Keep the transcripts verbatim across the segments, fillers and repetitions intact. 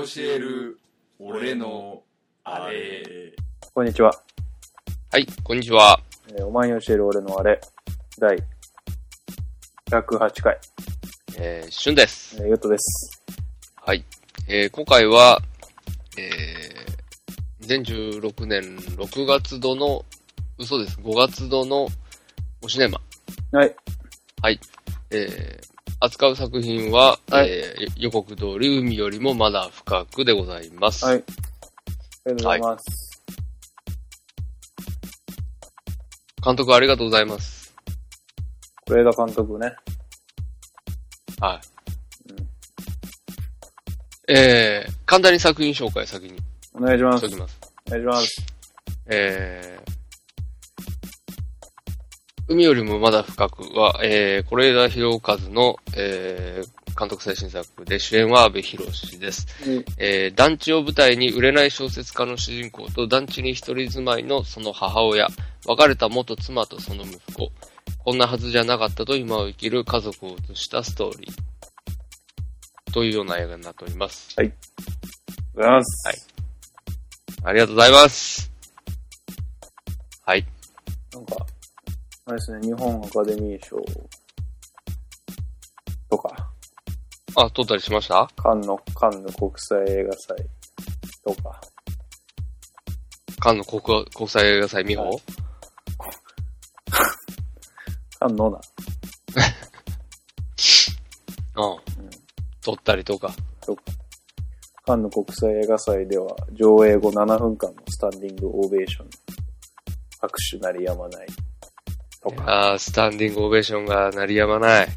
教える俺のあれ。 こんにちは。 はい、こんにちは。 えー、お前に教える俺のあれ、だいひゃくはちかい。 えー、しゅんです。 えー、ゆうとです。 はい。えー、今回は、えー、にせんじゅうろくねんろくがつ度の、嘘です、ごがつ度のおシネマ。 はい。 はい。えー、扱う作品は、 はい、 えー、予告通り海よりもまだ深くでございます。 はい。ありがとうございます。 はい、監督ありがとうございます。 是枝監督ね。 はい。うん、えー、簡単に作品紹介先に。 お願いします。 しときます。 お願いします。 えー、海よりもまだ深くは、えー、是枝裕和の、えー、監督最新作で主演は阿部寛です。うん、えー、団地を舞台に売れない小説家の主人公と団地に一人住まいのその母親、別れた元妻とその息子、こんなはずじゃなかったと今を生きる家族を映したストーリー。というような映画になっております。 はい。ありがとうございます。 はい。ありがとうございます。はい。 なんか、あれですね、日本アカデミー賞とか。 あ、撮ったりしました？ カンヌ、カンヌ国際映画祭とか。 カンヌ 国, 国際映画祭見放？はい、 カンヌな。 うん。撮ったりとか。 とか。カンヌ国際映画祭では上映後ななふんかんのスタンディングオベーション。拍手鳴りやまない。とか。 ああ、スタンディングオベーションが鳴りやまない。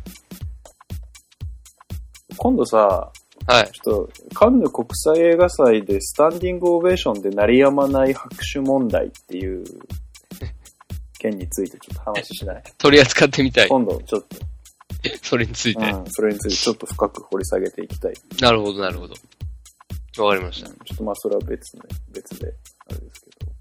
今度さ、はい。ちょっと、カンヌ国際映画祭でスタンディングオベーションで鳴りやまない拍手問題っていう件についてちょっと話しない？ 取り扱ってみたい。 今度ちょっと。 それについて。 うん、それについてちょっと深く掘り下げていきたい。 なるほど、なるほど。わかりました。 うん、ちょっとまあそれは別ね、別で、あれですけど。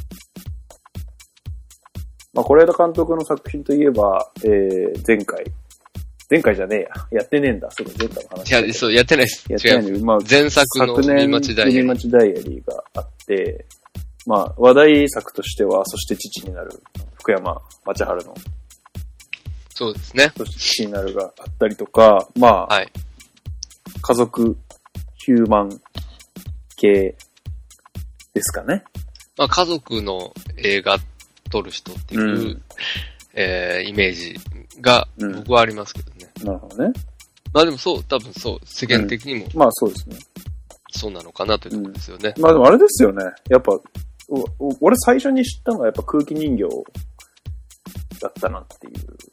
まあ、是枝監督の作品といえば、えー、前回。前回じゃねえや。やってねえんだ。そうだ、前回の話。 いや、そう、やってないです。 やってないのに、まあ、 前作の海町ダイアリー。 海町ダイアリーがあって、まあ、話題作としては、そして父になる、福山雅治の。 そうですね。 そして父になるがあったりとか、まあ、はい、家族、ヒューマン系ですかね。 まあ、家族の映画撮る人っていう、うん、えー、イメージが僕はありますけどね。 うん、なるほどね。 まあでもそう、多分そう、世間的にも、 うん。まあそうですね。 そうなのかなというところですよね。 うん、まあでもあれですよね。やっぱ、おお俺最初に知ったのはやっぱ空気人形だったなっていう。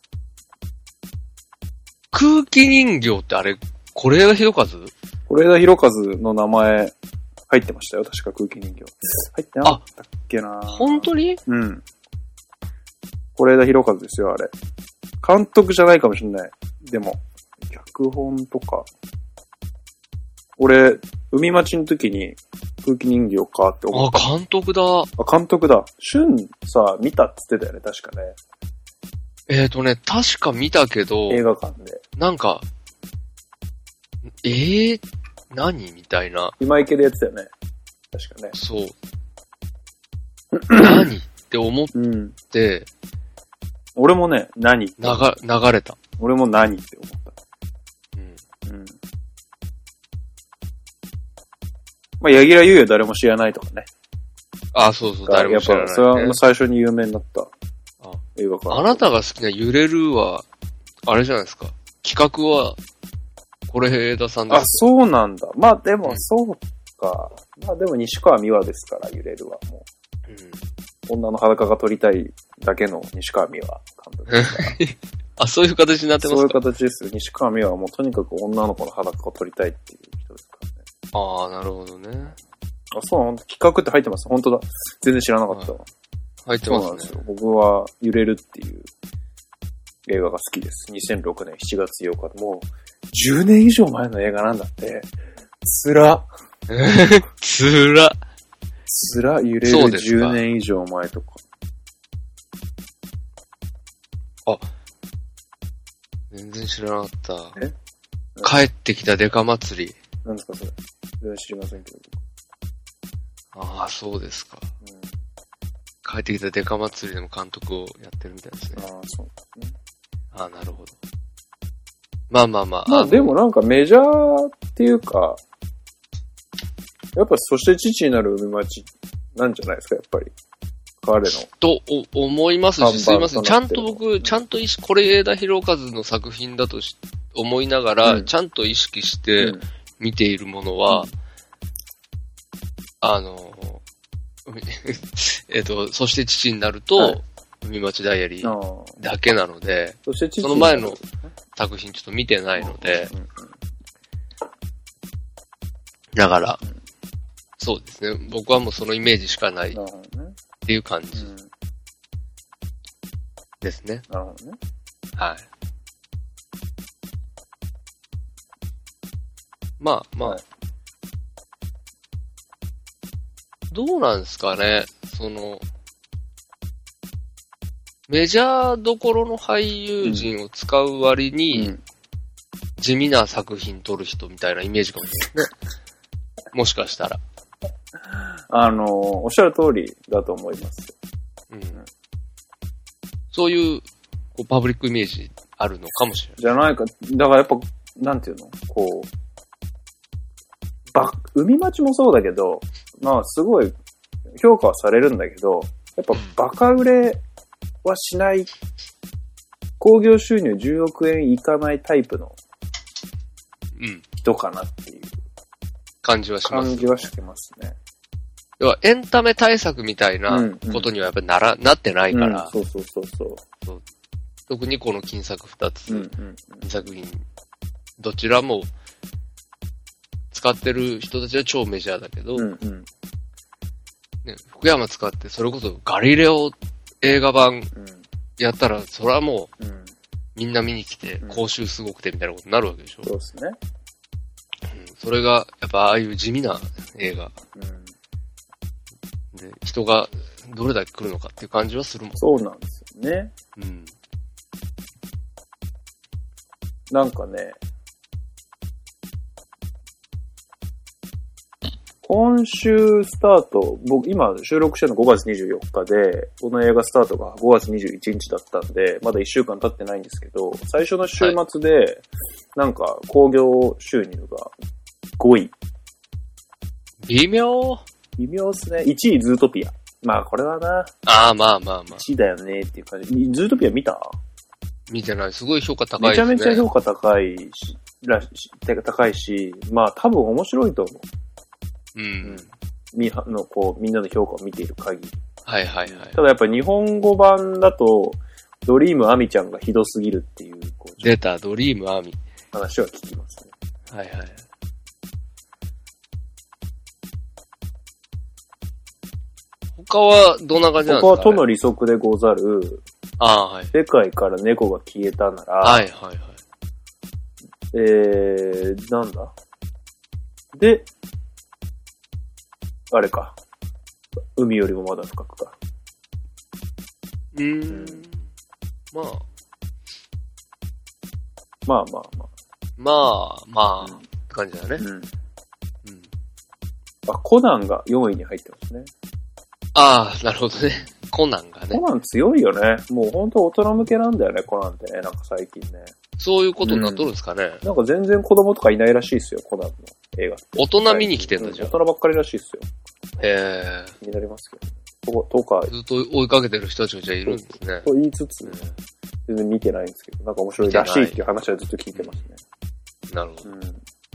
空気人形ってあれ、是枝裕和？是枝裕和の名前入ってましたよ。確か空気人形。入ってなかったっけな。 本当に？ うん。是枝裕和ですよ、あれ。監督じゃないかもしれない。でも、脚本とか。俺、海町の時に空気人形かって思った。 あ、監督だ。 あ、監督だ。シュンさ、見たって言ってたよね、確かね。 えーとね、確か見たけど、 映画館で。 なんか、えー、何みたいな。 今池でやってたよね。確かね。 そう。何って思って、うん、 俺もね、何流、流れた。 俺も何って思った。うん。うん。まあ、柳楽優弥誰も知らないとかね。 ああ、そうそう、誰も知らない、ね。 やっぱ、それは最初に有名になった映画から。 あなたが好きな揺れるは、あれじゃないですか。企画は、是枝さんですか？ あ、そうなんだ。まあでも、そうか。うん、まあでも西川美和ですから、揺れるはもう。うん、女の裸が撮りたいだけの西川美和監督ですから。 あ、そういう形になってますか？ そういう形ですよ。西川美和はもうとにかく女の子の裸を撮りたいっていう人ですからね。 ああ、なるほどね。 あ、そう、ほんと企画って入ってます。本当だ。全然知らなかったわ。 入ってますね。 そうなんですよ。僕は揺れるっていう映画が好きです。にせんろくねんしちがつようかでもうじゅうねん以上前の映画なんだって。つら。 つら。 つら、揺れるじゅうねん以上前とか。 あ、全然知らなかった。え？帰ってきたデカ祭り。 何ですかそれ。 全然知りませんけど。 ああ、そうですか。 うん、 帰ってきたデカ祭りでも監督をやってるみたいですね。 ああ、そうですね。 ああ、なるほど。まあまあまあ。 まあでもなんかメジャーっていうか、やっぱそして父になる海町なんじゃないですか、やっぱり。彼の。 と思いますし、すいません。ちゃんと僕、ちゃんと意識、これ枝裕和の作品だとし思いながら、うん、ちゃんと意識して見ているものは、うん、あの、えっと、そして父になると、はい、海町ダイアリーだけなので、そ, してその前の作品ちょっと見てないので、うんうんうん、だから、うん、そうですね。僕はもうそのイメージしかないっていう感じですね。 なるほどね。 はい。まあまあ、はい、どうなんですかね。その、メジャーどころの俳優陣を使う割に、うん、地味な作品撮る人みたいなイメージかもしれないですね。もしかしたら。 あの、おっしゃる通りだと思います。 うん。そういう、こう、パブリックイメージあるのかもしれない。 じゃないか。だからやっぱ、なんていうのこう、ば、海町もそうだけど、まあすごい評価はされるんだけど、やっぱバカ売れはしない、興行収入じゅうおくえんいかないタイプの人かなっていう。 感じはします、 ね。感じはしてますね。 要はエンタメ対策みたいなことにはやっぱりなら、うんうん、なってないから、 うん。そうそうそうそう。 そう特にこの金作二つ、うんうんうん、に作品、どちらも使ってる人たちは超メジャーだけど、うんうんね、福山使ってそれこそガリレオ映画版やったら、それはもう、うん、みんな見に来て、講習すごくてみたいなことになるわけでしょ。 そうですね。 うん、それが、やっぱああいう地味な映画。うん、で、人がどれだけ来るのかっていう感じはするもん。 そうなんですよね。うん。なんかね、今週スタート、僕今収録してるのごがつにじゅうよっかで、この映画スタートがごがつにじゅういちにちだったんで、まだいっしゅうかん経ってないんですけど、最初の週末で、はい、なんか興行収入がごい。 微妙微妙っすね。いちいズートピア。まあこれはな。 ああ、まあまあまあ。 いちいだよねっていう感じ。ズートピア見た？ 見てない。すごい評価高いですね。 めちゃめちゃ評価高いし、らし、高いし、まあ多分面白いと思う。うん。み、の、こう、みんなの評価を見ている限り。 はいはいはい。 ただやっぱ日本語版だと、ドリームアミちゃんがひどすぎるっていう、こう出た、ドリームアミ。 話は聞きますね。 はいはい。他はどんな感じなんですか？ 他はとの利息でござる。 ああ、はい。 世界から猫が消えたなら。 はいはいはい。 えー、なんだで、あれか。海よりもまだ深くか。 うーん。まあ。 まあまあまあ。 まあ、まあ、うん、って感じだね。うん。うん。 あ、コナンがよんいに入ってますね。 ああ、なるほどね。コナンがね。 コナン強いよね。もうほんと大人向けなんだよね、コナンってね。なんか最近ね。 そういうことになっとるんですかね。 うん、なんか全然子供とかいないらしいですよ、コナンの映画。 大人見に来てんだじゃん。 大人ばっかりらしいですよ。 へー。気になりますけど。とか。 ずっと追いかけてる人たちがじゃあいるんですね。 と言いつつ、全然見てないんですけど、なんか面白いらしいっていう話はずっと聞いてますね。 なるほど。うん、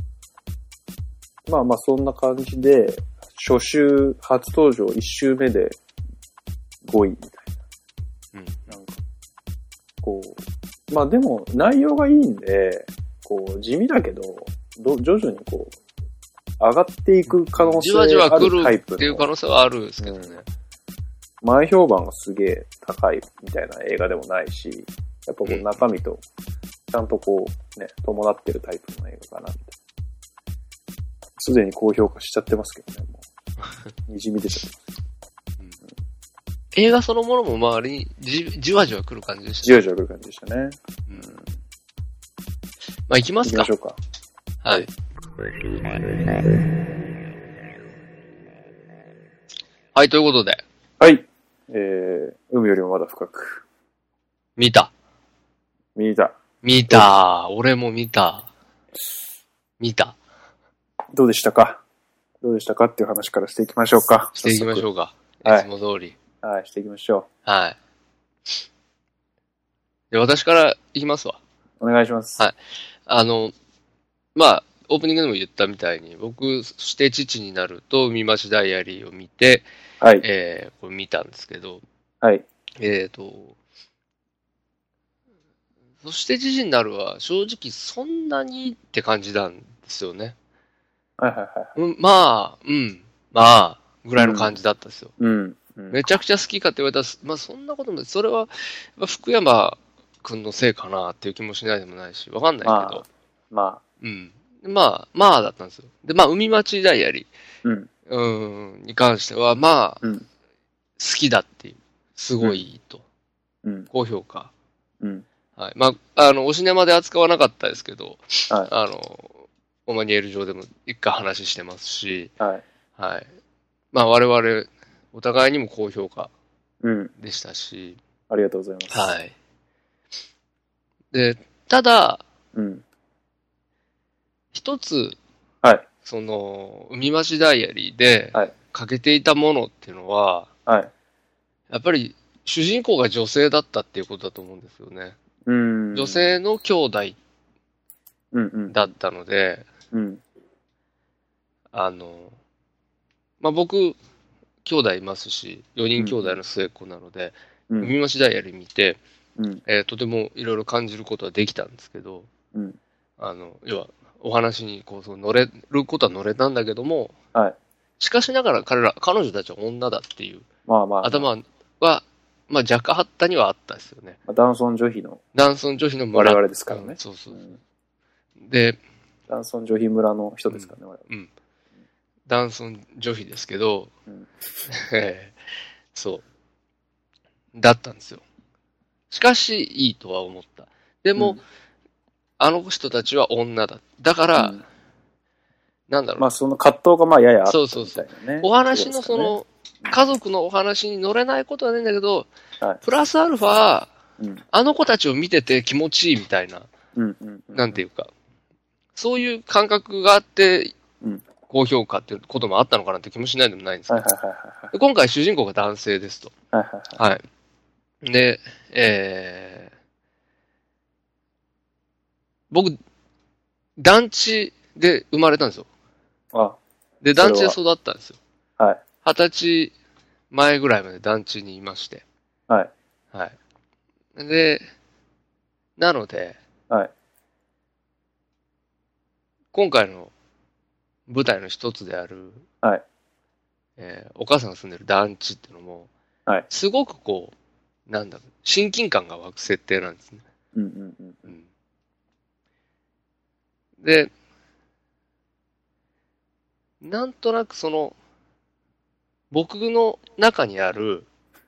まあまあそんな感じで、初週、初登場いち週目でごいみたいな。うん。なんか、こう、まあでも内容がいいんで、こう、地味だけど、ど徐々にこう、上がっていく可能性があるタイプの。じわじわ来るっていう可能性はあるんですけどね。 うん、前評判がすげえ高いみたいな映画でもないし、やっぱこう中身と、ちゃんとこう、ね、伴ってるタイプの映画かな、みたいな。すでに高評価しちゃってますけどね、もう。にじみ出ちゃってます。 うんうん、映画そのものも周りにじ、じわじわ来る感じでしたね。 じわじわ来る感じでしたね。うん。 まあ行きますか。 行きましょうか。 はい。 はい、ということで。 はい。えー、海よりもまだ深く。 見た。 見た。 見た。俺も見た。見た。 どうでしたかどうでしたかっていう話からしていきましょうか。 していきましょうか。 はい、 いつも通り。 はい、していきましょう。はい。で、私からいきますわ。 お願いします。 はい。あの、まあ、オープニングでも言ったみたいに、僕、そして父になると、海町ダイアリーを見て、 はい。 えー、これ見たんですけど、 はい。 えーと、そして父になるは、正直そんなにって感じなんですよね。 はいはいはい。 うん、まあ、うん、まあ、ぐらいの感じだったんですよ。 うん。うん、 めちゃくちゃ好きかって言われたら、まあそんなことも、それは、福山くんのせいかなっていう気もしないでもないし、わかんないけど。まあ。 まあ、 うん。まあ、まあだったんですよ。で、まあ、海町ダイアリー、うん、 うんに関しては、まあ、 うん、 好きだっていう。すごいいいと。 うん、 高評価。 うん。 はい。まあ、あの、おシネマで扱わなかったですけど、 はい。 あの、オマニエル上でも一回話してますし、 はい。 はい。まあ、我々、お互いにも高評価でしたし、 うん、ありがとうございます。 はい。で、ただ、 うん。 一つ、 はい。 その、海町ダイアリーで、欠けていたものっていうのは、 はい。 やっぱり、主人公が女性だったっていうことだと思うんですよね。 うん。 女性の兄弟だったので、 うん、うん。 あの、まあ、僕、兄弟いますし、よにん兄弟の末っ子なので、うん、海町ダイアリー見て、うん、えー、とてもいろいろ感じることはできたんですけど、うん、あの、要は、お話にこうそう乗れることは乗れたんだけども、はい、しかしながら彼ら、彼女たちは女だっていう、まあまあまあ、頭は、まあ若干あったにはあったですよね。 男尊女卑の。 男尊女卑の村。 我々ですからね。 うん、そうそうそう、うん。で、 男尊女卑村の人ですからね、我々。 うん。男尊女卑ですけど、うん、そう。だったんですよ。しかし、いいとは思った。でも、うん、あの人たちは女だ。だから、うん、なんだろう。 まあ、その葛藤がまあややあったみたいなね。 そうそうそう。お話のその、家族のお話に乗れないことはないんだけど、はい、プラスアルファ、うん、あの子たちを見てて気持ちいいみたいな、うんうんうん、なんていうか、そういう感覚があって、うん、高評価っていうこともあったのかなって気もしないでもないんですけど、はいはいはいはい、今回主人公が男性ですと。はいはいはい。はい、で、えー、僕、団地で生まれたんですよ。あで、団地で育ったんですよ。はい。二十歳前ぐらいまで団地にいまして。はい。はい。で、なので、はい。今回の舞台の一つである、はい。えー、お母さんが住んでる団地っていうのも、はい。すごくこう、なんだろう、親近感が湧く設定なんですね。うんうんうん。うん、で、なんとなくその、僕の中にある、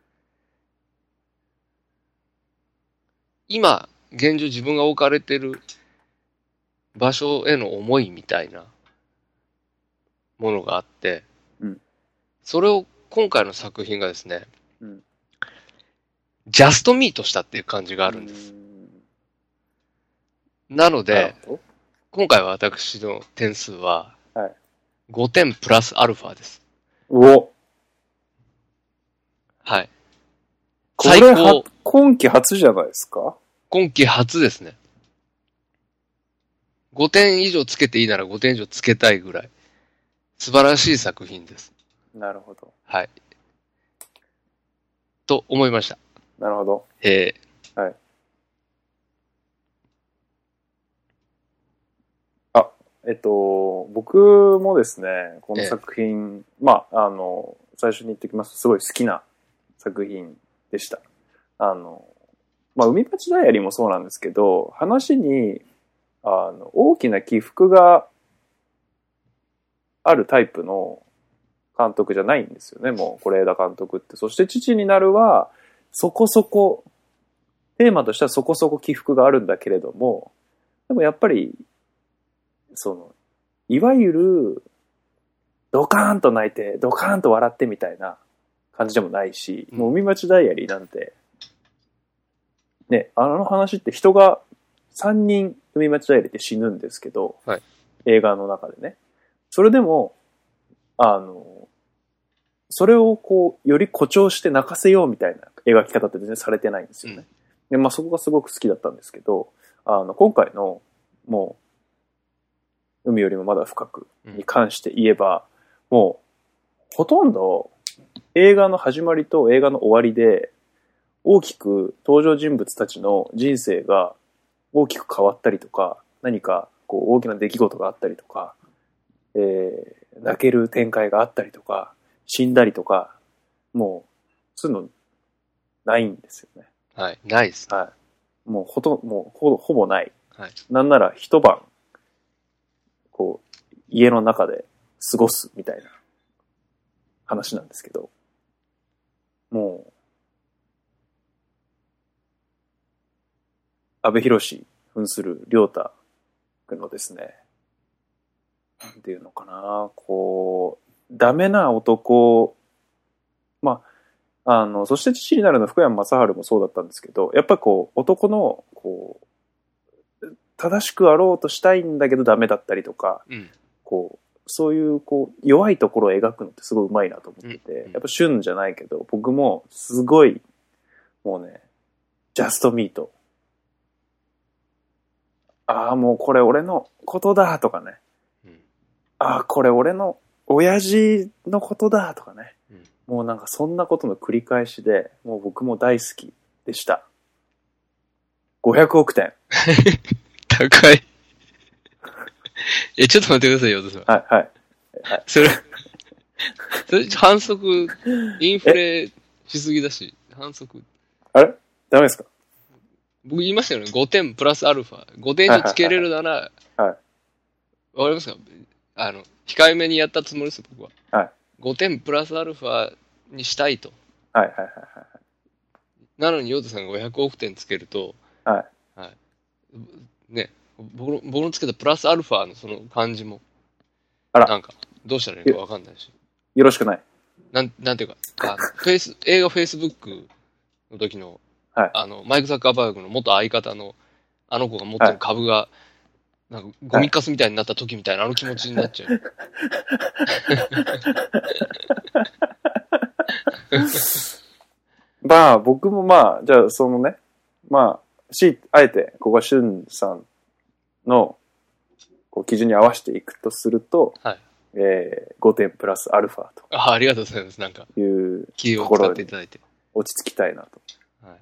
今、現状自分が置かれてる場所への思いみたいなものがあって、うん、それを今回の作品がですね、うん、ジャストミートしたっていう感じがあるんです。なので、今回は私の点数は、ごてんプラスアルファです。 おはい。 最高。今季初じゃないですか？ 今季初ですね。ごてん以上つけていいならごてん以上つけたいぐらい。素晴らしい作品です。 なるほど。 はい。と思いました。 なるほど。 えー、はい。 えっと、僕もですね、この作品、ええ、まあ、あの、最初に言ってきますと、すごい好きな作品でした。あの、まあ、海町ダイアリーもそうなんですけど、話に、あの、大きな起伏があるタイプの監督じゃないんですよね、もう、是枝監督って。そして父になるは、そこそこ、テーマとしてはそこそこ起伏があるんだけれども、でもやっぱり、その、 いわゆる、ドカーンと泣いて、ドカーンと笑ってみたいな感じでもないし、もう海町ダイアリーなんて、ね、あの話って人がさんにん海町ダイアリーって死ぬんですけど、 はい、 映画の中でね。それでも、あの、それをこう、より誇張して泣かせようみたいな描き方って全然されてないんですよね。うん、で、まあそこがすごく好きだったんですけど、あの、今回の、もう、海よりもまだ深くに関して言えば、うん、もう、ほとんど映画の始まりと映画の終わりで、大きく登場人物たちの人生が大きく変わったりとか、何かこう大きな出来事があったりとか、えー、泣ける展開があったりとか、死んだりとか、もう、そういうの、ないんですよね。 はい。ないです。 はい。もうほと、もうほぼ、ほぼない。 はい。 なんなら一晩、こう、家の中で過ごすみたいな話なんですけど、もう、阿部寛扮する亮太君のですね、なんていうのかな、こう、ダメな男、まあ、あの、そして父になるの福山雅治もそうだったんですけど、やっぱりこう、男の、こう、正しくあろうとしたいんだけどダメだったりとか、 うん、 こう、そういう、こう、弱いところを描くのってすごい上手いなと思ってて、 うんうん、 やっぱ旬じゃないけど、僕もすごい、もうね、ジャストミート。ああ、もうこれ俺のことだとかね。うん、ああ、これ俺の親父のことだとかね。うん、もうなんかそんなことの繰り返しで、もう僕も大好きでした。ごひゃくおくてん。 高い。え、ちょっと待ってくださいよ、私は。 はい、はい。はい、 それ、それ反則、インフレしすぎだし、反則。 あれダメですか？ 僕言いましたよね。ごてんプラスアルファ。ごてん以上つけれるなら、はい。わ、かりますか？あの、控えめにやったつもりです、僕は。はい。ごてんプラスアルファにしたいと。 はいはいはいはい。 なのに、ヨウタさんがごひゃくおくてんつけると、はい。はい。ね、僕の、僕のつけたプラスアルファのその感じも、あら。なんか、どうしたらいいかわかんないし。 よろしくない。 なん、なんていうか、あのフェイス、映画フェイスブックの時の、はい、あの、マイク・ザッカーバーグの元相方の、あの子が持ってる株が、はい、なんか、ゴミカスみたいになった時みたいな、あの気持ちになっちゃう。 まあ、僕もまあ、じゃあ、そのね、まあ、し、あえて、ここはしゅんさんの、こう、基準に合わせていくとすると、はい。えー、ごてんプラスアルファと。 あ、ありがとうございます。なんか、 いう気を使っていただいて。 落ち着きたいなと。はい。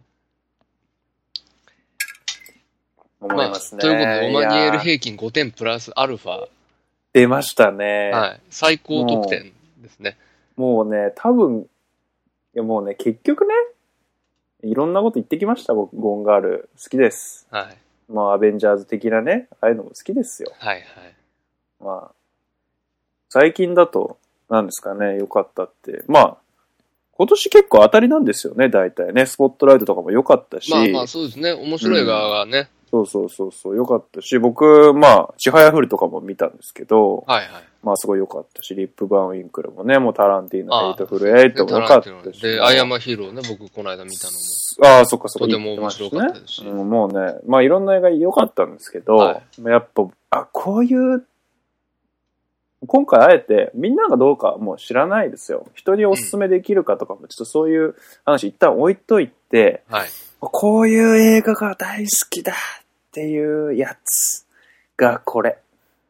思いますね。 まあ、ということで、オマニエル平均ごてんプラスアルファ。 出ましたね。 はい。最高得点ですね。 もう、もうね、多分、いやもうね、結局ね、いろんなこと言ってきました、僕、ゴンガール。好きです。はい。まあ、アベンジャーズ的なね、ああいうのも好きですよ。 はいはい。 まあ、最近だと、何ですかね、良かったって。まあ、今年結構当たりなんですよね、大体ね。スポットライトとかも良かったし。 まあまあ、そうですね。面白い側がね。 うん、そうそうそうそう、良かったし、僕、まあ、ちはやふるとかも見たんですけど、 はいはい。 まあ、すごい良かったし、リップバーンウィンクルもね、もうタランティーノ、ヘイトフルエイトも良かったし。 で、アイアマヒーローね、僕この間見たのも。 ああ、そっかそっか。 とても面白かったですし。 うん、もうね、まあいろんな映画良かったんですけど、はい、やっぱ、あ、こういう、今回あえてみんながどうかもう知らないですよ。人におすすめできるかとかも、ちょっとそういう話一旦置いといて、はい、こういう映画が大好きだっていうやつがこれ。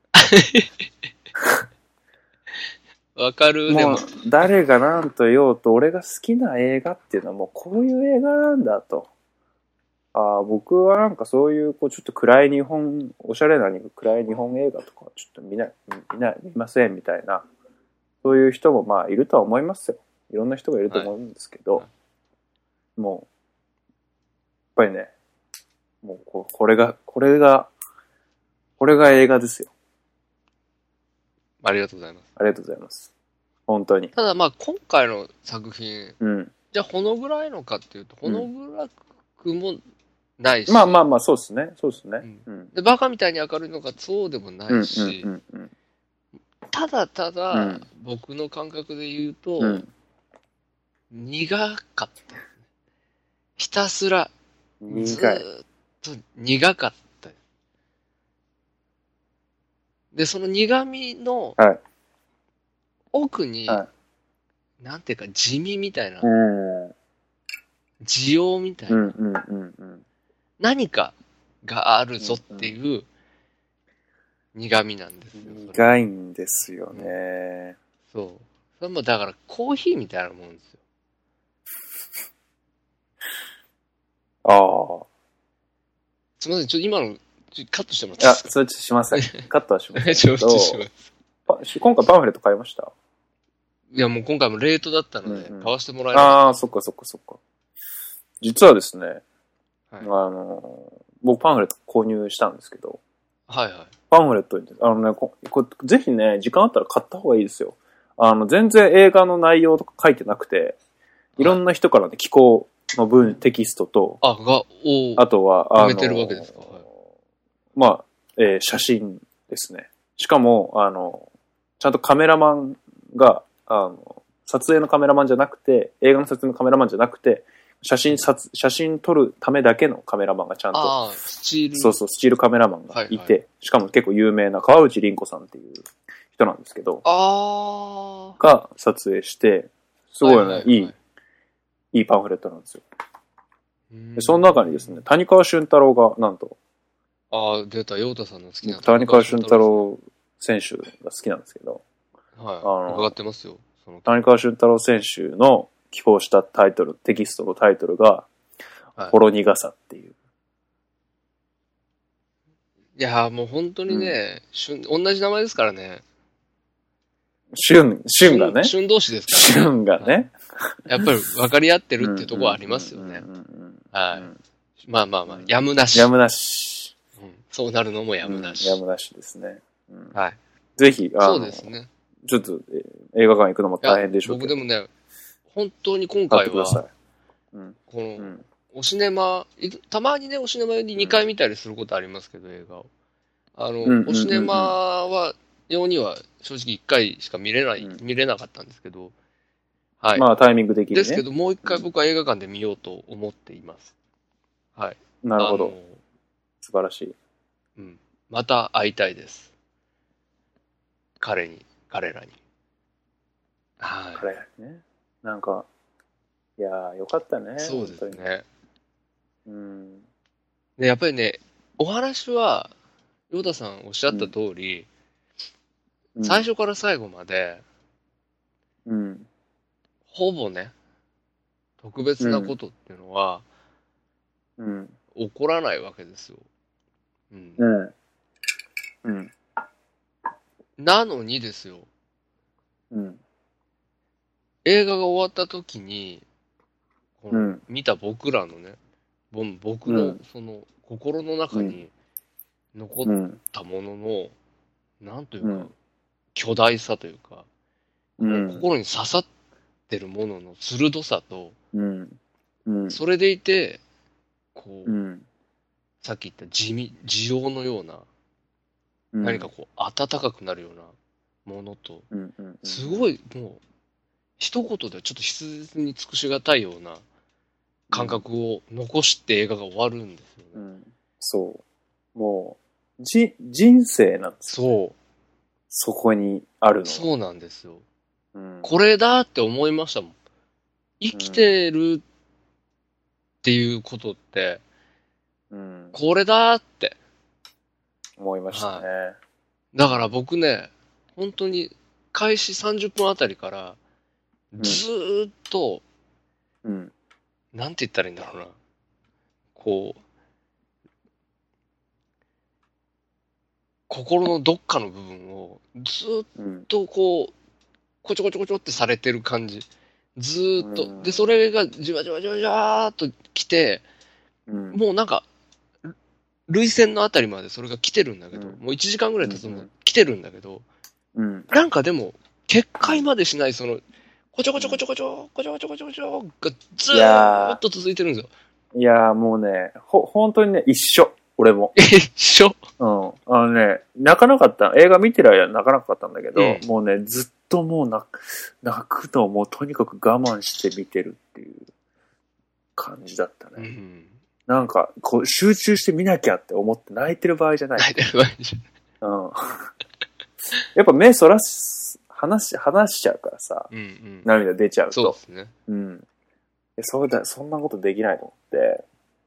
わかる。 もう誰が何と言おうと俺が好きな映画っていうのはもうこういう映画なんだと。あ、僕はなんかそういうこうちょっと暗い日本、おしゃれな暗い日本映画とかちょっと見ない、見ない、見ませんみたいな、そういう人もまあいるとは思いますよ。いろんな人がいると思うんですけど、はい、もう、やっぱりね、もうここれが、これが、これが映画ですよ。 ありがとうございます。 ありがとうございます。本当に。 ただまあ今回の作品、 うん、じゃあほの暗いのかっていうと、ほの暗くもないし。 まあまあまあ、そうですね。そうですね。 うん、でバカみたいに明るいのかそうでもないし、うんうんうんうん、 ただただ、 うん、 僕の感覚で言うと、 うん、 苦かった。ひたすら、ず苦い。 ーっと苦かった。で、その苦味の奥に、 はい、 なんていうか地味みたいな、 うん、 地用みたいな、 うんうんうんうん、 何かがあるぞっていう苦味なんですよ。 苦いんですよね。 そう。それもだからコーヒーみたいなもんですよ。 ああ。 すみません、ちょっと今のちょカットしてもらっていいですか？ いや、それちょっとしません。カットはしませんちょっとします。今回パンフレット買いました？ いや、もう今回もレートだったので、 うんうん、 買わせてもらえなかった。 ああ、そっかそっかそっか。実はですね、はい、あの、僕パンフレット購入したんですけど、 はいはい。 パンフレットに、あのね、ここぜひね、時間あったら買った方がいいですよ。あの、全然映画の内容とか書いてなくて、いろんな人からね、寄稿の文、テキストと、 あ、が、おあとは、 あの、めてるわけですか。はい、 まあ、えー、写真ですね。しかも、あの、ちゃんとカメラマンが、あの、撮影のカメラマンじゃなくて、映画の撮影のカメラマンじゃなくて、写真撮、写真撮るためだけのカメラマンがちゃんと、 あスチールそうそう、スチールカメラマンがいて、はいはい、しかも結構有名な川内凛子さんっていう人なんですけど、 あが撮影して、すごいね、はいはいはい、いい、いいパンフレットなんですよ。でその中にですね、谷川俊太郎がなんと、 ああ、出た、陽太さんの好きな谷川俊太郎選手が好きなんですけど、 はい、あの伺ってますよ。 その谷川俊太郎選手の寄稿したタイトル、テキストのタイトルが、はい、ほろ苦さっていう。 いやーもう本当にね、うん、同じ名前ですからね。 旬、旬がね。 旬同士ですからね。旬がね。 やっぱり分かり合ってるっていうところはありますよね。はい。まあまあまあ、やむなし。 やむなし、 うん。そうなるのもやむなし。 うん、やむなしですね。 うん、はい。 ぜひ、あの、 そうですね。 ちょっと、映画館行くのも大変でしょうけど。 僕でもね、本当に今回は、 うん、 この、うん、おシネマ、たまにね、おシネマににかい見たりすることありますけど、映画を。あの、うん、おシネマは、用には正直いっかいしか見れない、うん、見れなかったんですけど、はい。 まあタイミング的にね。 ですけど、もう一回僕は映画館で見ようと思っています。はい。 なるほど。素晴らしい。 うん。また会いたいです。彼に、彼らに。はい。 彼らにね。なんか、いやー、よかったね。 そうですね。 うん。 で、やっぱりね、お話は、ヨタさんおっしゃった通り、うん、最初から最後まで、 うん、 ほぼね、特別なことっていうのは、 うん、 起こらないわけですよ。 うん。うん。うん、 なのにですよ、 うん、 映画が終わった時に、この見た僕らのね、僕のその心の中に残ったものの、なんというか、うん、巨大さというか、うん、心に刺さってるものの鋭さと、 うんうん、 それでいて、こう、 うん、 さっき言った地味、地用のような、うん、何かこう、温かくなるようなものと、 うんうんうん、 すごい、もう、一言ではちょっと筆舌に尽くしがたいような感覚を残して映画が終わるんですよね。 うん、そう。もう、じ、人生なんですよ、ね。そう。 そこにあるの。 そうなんですよ。 うん、 これだって思いましたもん。生きてるっていうことって、うん、これだって。 思いましたね、はい。 だから僕ね、本当に開始さんじゅっぷんあたりから、ずーっと、 うん、 なんて言ったらいいんだろうな。こう、心のどっかの部分をずっとこう、こちょこちょこちょってされてる感じ。ずーっと。うん、で、それがじわじわじわじわーっと来て、うん、もうなんか、涙腺のあたりまでそれが来てるんだけど、うん、もういちじかんぐらい経つの来てるんだけど、うん、なんかでも、決壊までしないその、こちょこちょこちょこちょ、こちょこちょこちょこちょがずーっと続いてるんですよ。 いやーもうね、ほ、本当にね、一緒。俺も。 一緒うん。 あのね、泣かなかった。映画見てる間は泣かなかったんだけど、 うんもうね、ずっともう泣く、泣くのをもうとにかく我慢して見てるっていう感じだったね。 うん。 なんか、こう、集中して見なきゃって思って泣いてる場合じゃない。 泣いてる場合じゃない。うん。やっぱ目そらす、話し、話しちゃうからさ、 うんうん、 涙出ちゃうと。 そうですね。 うん。そうだ、そんなことできないと思って、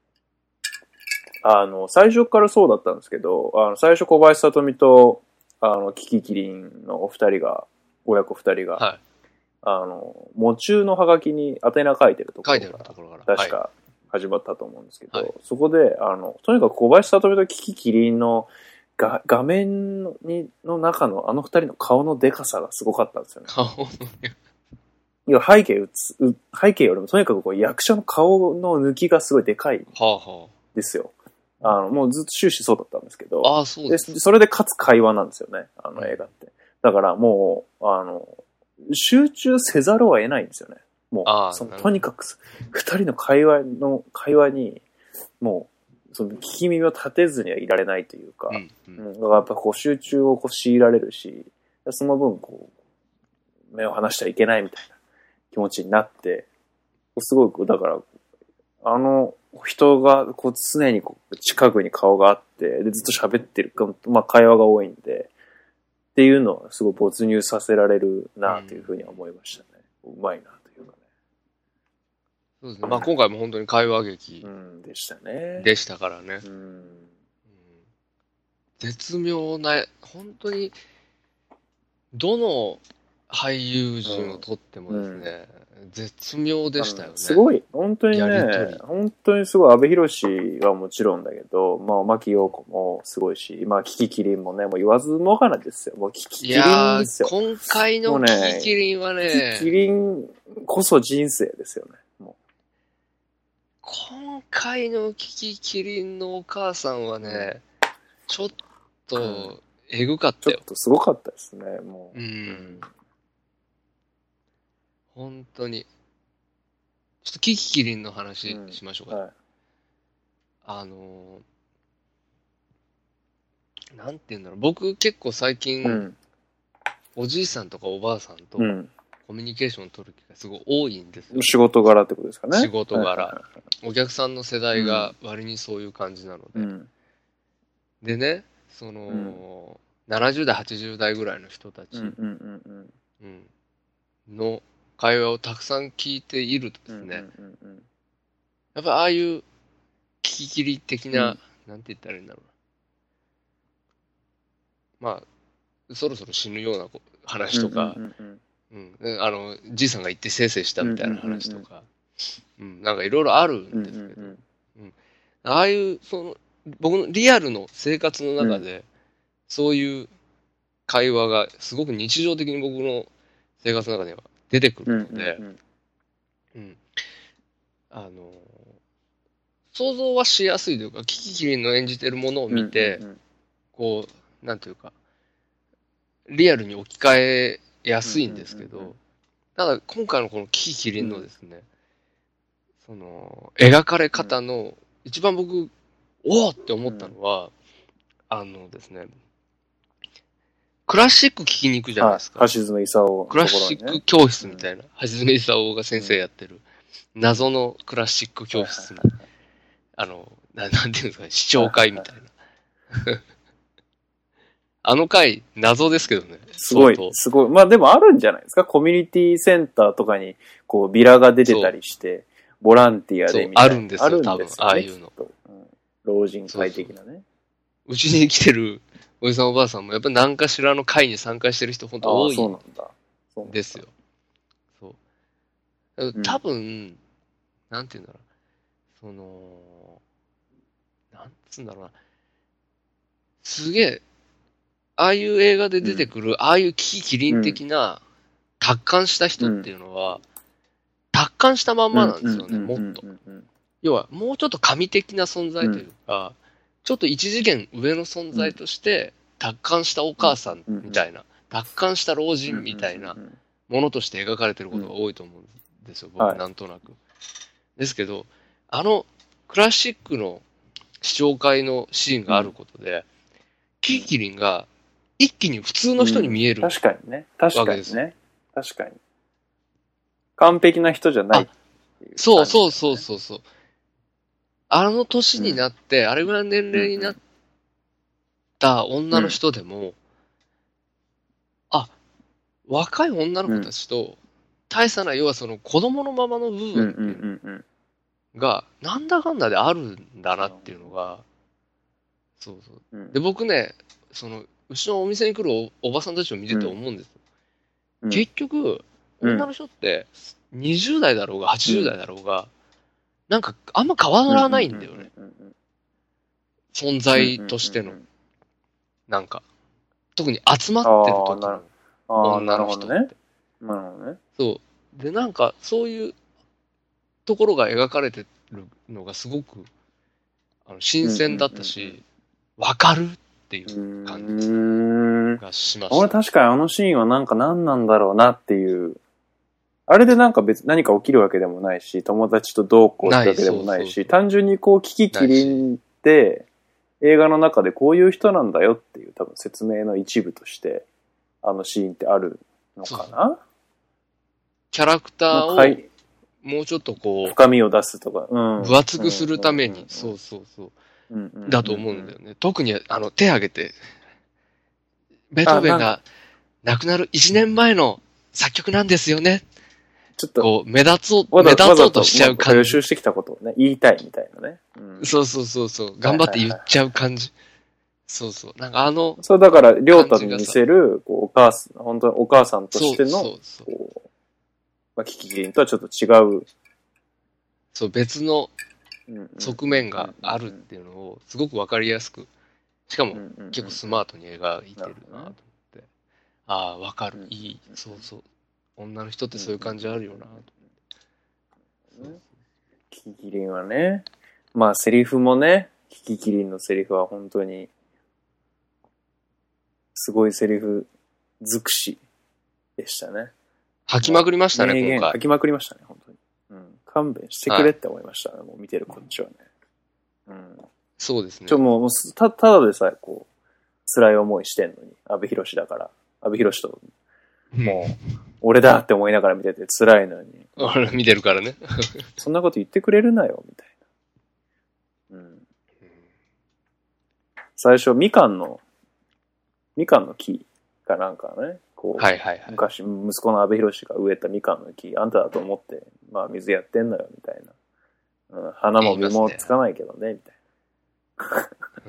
あの、最初からそうだったんですけど、あの、最初小林聡美と、あの、キキキリンのお二人が、親子二人が、 はい、 あの、喪中のハガキに宛名書いてるところ書いてるところから、 確か始まったと思うんですけど、 はい、 そこで、あの、とにかく小林聡美とキキキリンのが画面にの中のあの二人の顔のデカさがすごかったんですよね。 顔のいや背景うつ、背景よりもとにかくこう役者の顔の抜きがすごいでかいんですよ。はあはあ、あの、もうずっと終始そうだったんですけど、 ああ、そうです。 で、それでかつ会話なんですよね、あの映画って。だからもう、あの、集中せざるを得ないんですよね。もう、そのとにかく、二人の会話の、会話に、もう、その聞き耳を立てずにはいられないというか、 うんうん、 だからやっぱこう集中をこう強いられるし、その分こう、目を離しちゃいけないみたいな気持ちになって、すごく、だから、あの人がこう常にこう近くに顔があって、でずっと喋ってるか、まあ会話が多いんで、っていうのはすごい没入させられるなというふうには思いましたね。うん、うまいなというかね。 そうですね。まあ今回も本当に会話劇でしたね。 でしたからね。 うんうん、 絶妙な、本当に、どの俳優陣をとってもですね、うん、絶妙でしたよね。 すごい、本当にね、本当にすごい、阿部寛はもちろんだけど、まあ、牧陽子もすごいし、まあ、キキキリンもね、もう言わずもがなですよ。もうキキキリンですよ。 いやー、今回のキキキリンはね、 ね、キキキリンこそ人生ですよね。もう今回のキキキリンのお母さんはね、ちょっと、えぐかったよ。 ちょっとすごかったですね、もう。 うん。うん本当に。ちょっとキキキリンの話しましょうか。うんはい、あのー、なんて言うんだろう。僕結構最近、うん、おじいさんとかおばあさんとコミュニケーションを取る機会すごい多いんですよ。 仕事柄ってことですかね。 仕事柄。はいはいはい、お客さんの世代が割にそういう感じなので。うん、でね、その、うん、ななじゅう代、はちじゅう代ぐらいの人たちの会話をたくさん聞いているとですね、うんうんうんうん、やっぱああいう聞き切り的な、うん、なんて言ったらいいんだろうな。まあ、そろそろ死ぬような話とか、うんうんうんうん、あの、じいさんが言ってせいせいしたみたいな話とか、うんうんうん、なんかいろいろあるんですけど、うんうんうん、ああいう、その、僕のリアルの生活の中で、うん、そういう会話がすごく日常的に僕の生活の中では出てくるので、うんうんうん、あの想像はしやすいというか、キキキリンの演じてるものを見て、うんうんうん、こうなんていうかリアルに置き換えやすいんですけど、うんうんうん、ただ今回のこのキキキリンのですね、うん、その描かれ方の一番僕おーって思ったのは、うん、あのですね。クラシック聞きに行くじゃないですか。 はい、橋爪功、 ね。クラシック教室みたいな。橋爪功が先生やってる。謎のクラシック教室。あのな、なんていうんですかね、視聴会みたいな。あの回、謎ですけどね。 すごい、すごい。まあでもあるんじゃないですか。コミュニティセンターとかに、こう、ビラが出てたりして、ボランティアでみたいな。 あるんですよ、多分。ああいうの。 うん、老人会的なね。 うちに来てる、おじさんおばあさんもやっぱり何かしらの会に参加してる人本当多いんですよ。そう。多分、うん、なんていうんだろう。その、なんつうんだろうな。すげえ、ああいう映画で出てくる、うん、ああいうキキキリン的な達観した人っていうのは、うん、達観したまんまなんですよね、もっと。要は、もうちょっと神的な存在というか、うんちょっと一次元上の存在として、達観したお母さんみたいな、達観した老人みたいなものとして描かれてることが多いと思うんですよ、僕なんとなく。ですけど、あのクラシックの視聴会のシーンがあることで、 キキリンが一気に普通の人に見える、 うん、確かにね。確かにね。確かに。完璧な人じゃない、ね。 そうそうそうそうそう。あの年になって、うん、あれぐらいの年齢になった女の人でも、うん、あ、若い女の子たちと、大差ない、要はその子供のままの部分が、なんだかんだであるんだなっていうのが、そうそう。うん、で、僕ね、その、うちのお店に来る お, おばさんたちを見てて思うんですよ。うん、結局、女の人って、にじゅう代だろうがはちじゅう代だろうが、なんかあんま変わらないんだよね。存在としての。なんか、特に集まってる時の女の人って。 なるほどね。 そう。で、なんかそういうところが描かれてるのがすごくあの新鮮だったし、わかるっていう感じがしました。 俺確かにあのシーンはなんか何なんだろうなっていう。あれでなんか別、何か起きるわけでもないし、友達とどうこうするわけでもないし、ないそうそう単純にこう、キキキリンって映画の中でこういう人なんだよっていう多分説明の一部として、あのシーンってあるのかな？ キャラクターをもうちょっとこう、 深みを出すとか、 うん、分厚くするために、そうそうそう、だと思うんだよね。特にあの手挙げて、ベートーベンが亡くなるいちねんまえの作曲なんですよね。ちょっと、こう、目立つ、目立とうとしちゃう感じ。 予習してきたことをね、言いたいみたいなね。 うん、そうそうそうそう。頑張って言っちゃう感じ。そうそう。なんかあの、 そうだから、りょうたに見せる、こう、お母さん、本当にお母さんとしての、そうそうそうこう、まあ、キキキリンとはちょっと違う。 そう、別の側面があるっていうのを、すごくわかりやすく、しかも、結構スマートに描いてるなと思って。ああ、わかる。いい。そうそう。女の人ってそういう感じあるよなと思って。 キキキリンはね、まあセリフもね、キキキリンのセリフは本当にすごいセリフ尽くしでしたね。 吐きまくりましたね、今回。 吐きまくりましたね、本当に。うん、勘弁してくれって思いましたね、はい、もう見てるこっちはね。うん、 そうですね。 ちょもうたただでさえこう辛い思いしてんのに、阿部寛だから、阿部寛ともう。俺だって思いながら見てて辛いのに。 俺見てるからね。 そんなこと言ってくれるなよ、みたいな。うん。最初、みかんの、みかんの木かなんかね、こう、 はいはいはい、 昔、息子の阿部寛が植えたみかんの木、あんただと思って、まあ水やってんのよ、みたいな。うん、花も実もつかないけどね、みたいな。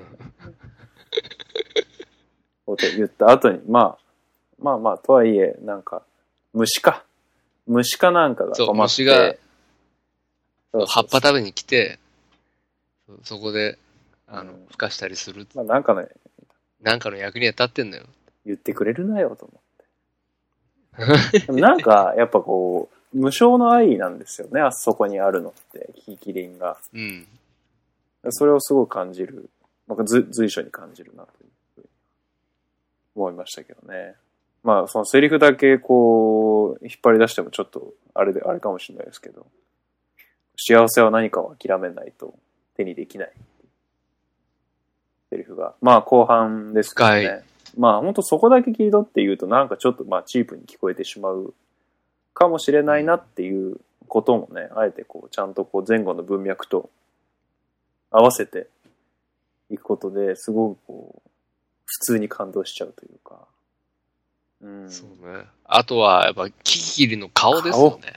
こと言った後に、まあ、まあまあ、とはいえ、なんか、虫か。虫かなんかが止まって。 そう、虫が、葉っぱ食べに来て、そこで、あの、うん、孵化したりする。 まあなんかね、 なんかの役には立ってんだよ。 言ってくれるなよ、と思って。でもなんか、やっぱこう、無償の愛なんですよね、あそこにあるのって、キキキリンが。 うん。 それをすごく感じる。なんかず随所に感じるな、というふうに思いましたけどね。まあ、そのセリフだけこう、引っ張り出してもちょっと、あれで、あれかもしれないですけど、幸せは何かを諦めないと手にできない。セリフが。まあ、後半ですけどね。まあ、ほんとそこだけ切り取って言うと、なんかちょっとまあ、チープに聞こえてしまうかもしれないなっていうこともね、あえてこう、ちゃんとこう、前後の文脈と合わせていくことですごくこう、普通に感動しちゃうというか、うん、 そうね。あとは、やっぱ、キキキリンの顔ですよね。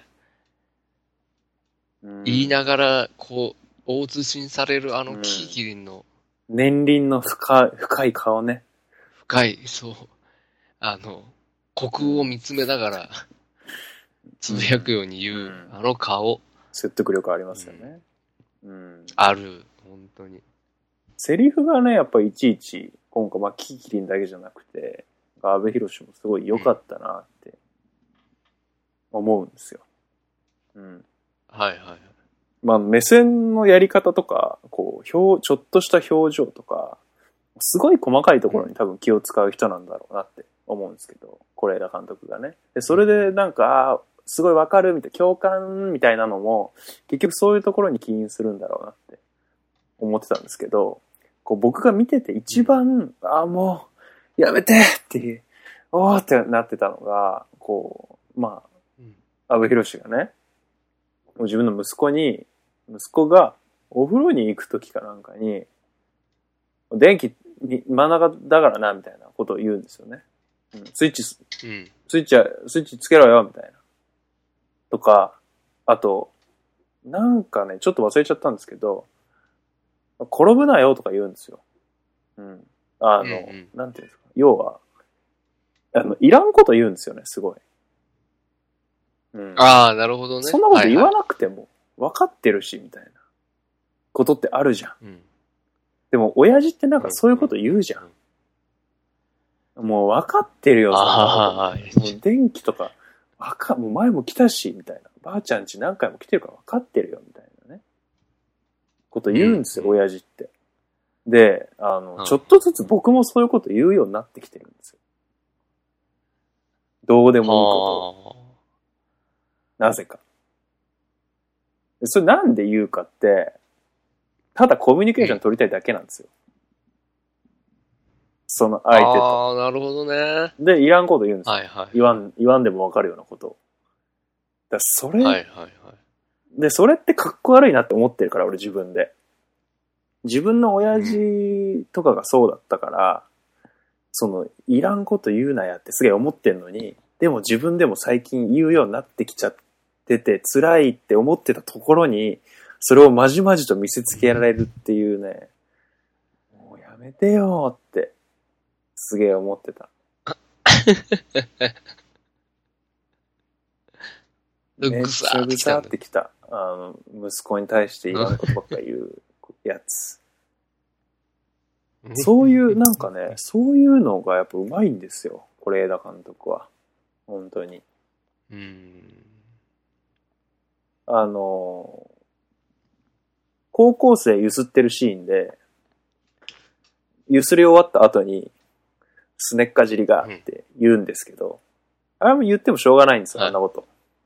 うん、言いながら、こう、大写しにされるあのキキキリンの、 うん、年輪の深い、深い顔ね。 深い、そう。あの、虚空を見つめながら、つぶやくように言う、うん、あの顔。 説得力ありますよね。うん。うん、 ある、本当に。 セリフがね、やっぱいちいち、今回、まあ、キキキリンだけじゃなくて、阿部寛もすごい良かったなって思うんですよ。うん。 はいはい。 まあ目線のやり方とか、こう表ちょっとした表情とか、すごい細かいところに多分気を使う人なんだろうなって思うんですけど、是枝監督がね。でそれでなんかあすごいわかるみたいな共感みたいなのも結局そういうところに起因するんだろうなって思ってたんですけど、 こう僕が見てて一番、ああ、もう、やめてっていう、おーってなってたのが、こう、まあ、阿部寛がね、もう自分の息子に、息子がお風呂に行くときかなんかに、電気に真ん中だからな、みたいなことを言うんですよね。うん、スイッチ、 うん、 スイッチ、スイッチつけろよ、みたいな。とか、あと、なんかね、ちょっと忘れちゃったんですけど、転ぶなよとか言うんですよ。うん。あの、うんうん、なんていうんですか。要は、あの、いらんこと言うんですよね、すごい。うん。 ああ、なるほどね。 そんなこと言わなくても、分かってるし、みたいなことってあるじゃん。うん、でも、親父ってなんかそういうこと言うじゃん。うんうん、もう分かってるよ、そんなこと。もう電気とか、わか、もう前も来たし、みたいな。ばあちゃん家何回も来てるから分かってるよ、みたいなね。こと言うんですよ、うん、親父って。で、あの、うん、ちょっとずつ僕もそういうこと言うようになってきてるんですよ。どうでもいいことを。なぜか。それなんで言うかって、ただコミュニケーション取りたいだけなんですよ。その相手と。 ああ、なるほどね。 で、いらんこと言うんですよ。 はいはい。 言わん、言わんでもわかるようなことを。だそれ、 はいはいはい。 で、それってかっこ悪いなって思ってるから、俺自分で。自分の親父とかがそうだったから、うん、その、いらんこと言うなやってすげえ思ってんのに、でも自分でも最近言うようになってきちゃってて、辛いって思ってたところに、それをまじまじと見せつけられるっていうね、もうやめてよって、すげえ思ってた。めっちゃぐさってきた。あの、息子に対していらんことばっか言うやつ。そういう、なんかね、そういうのがやっぱうまいんですよ。是枝監督は。本当に。 うーん。 あの、高校生ゆすってるシーンで、ゆすり終わった後に、すねっかじりがって言うんですけど、うん、あれも言ってもしょうがないんですよ、あんなこと。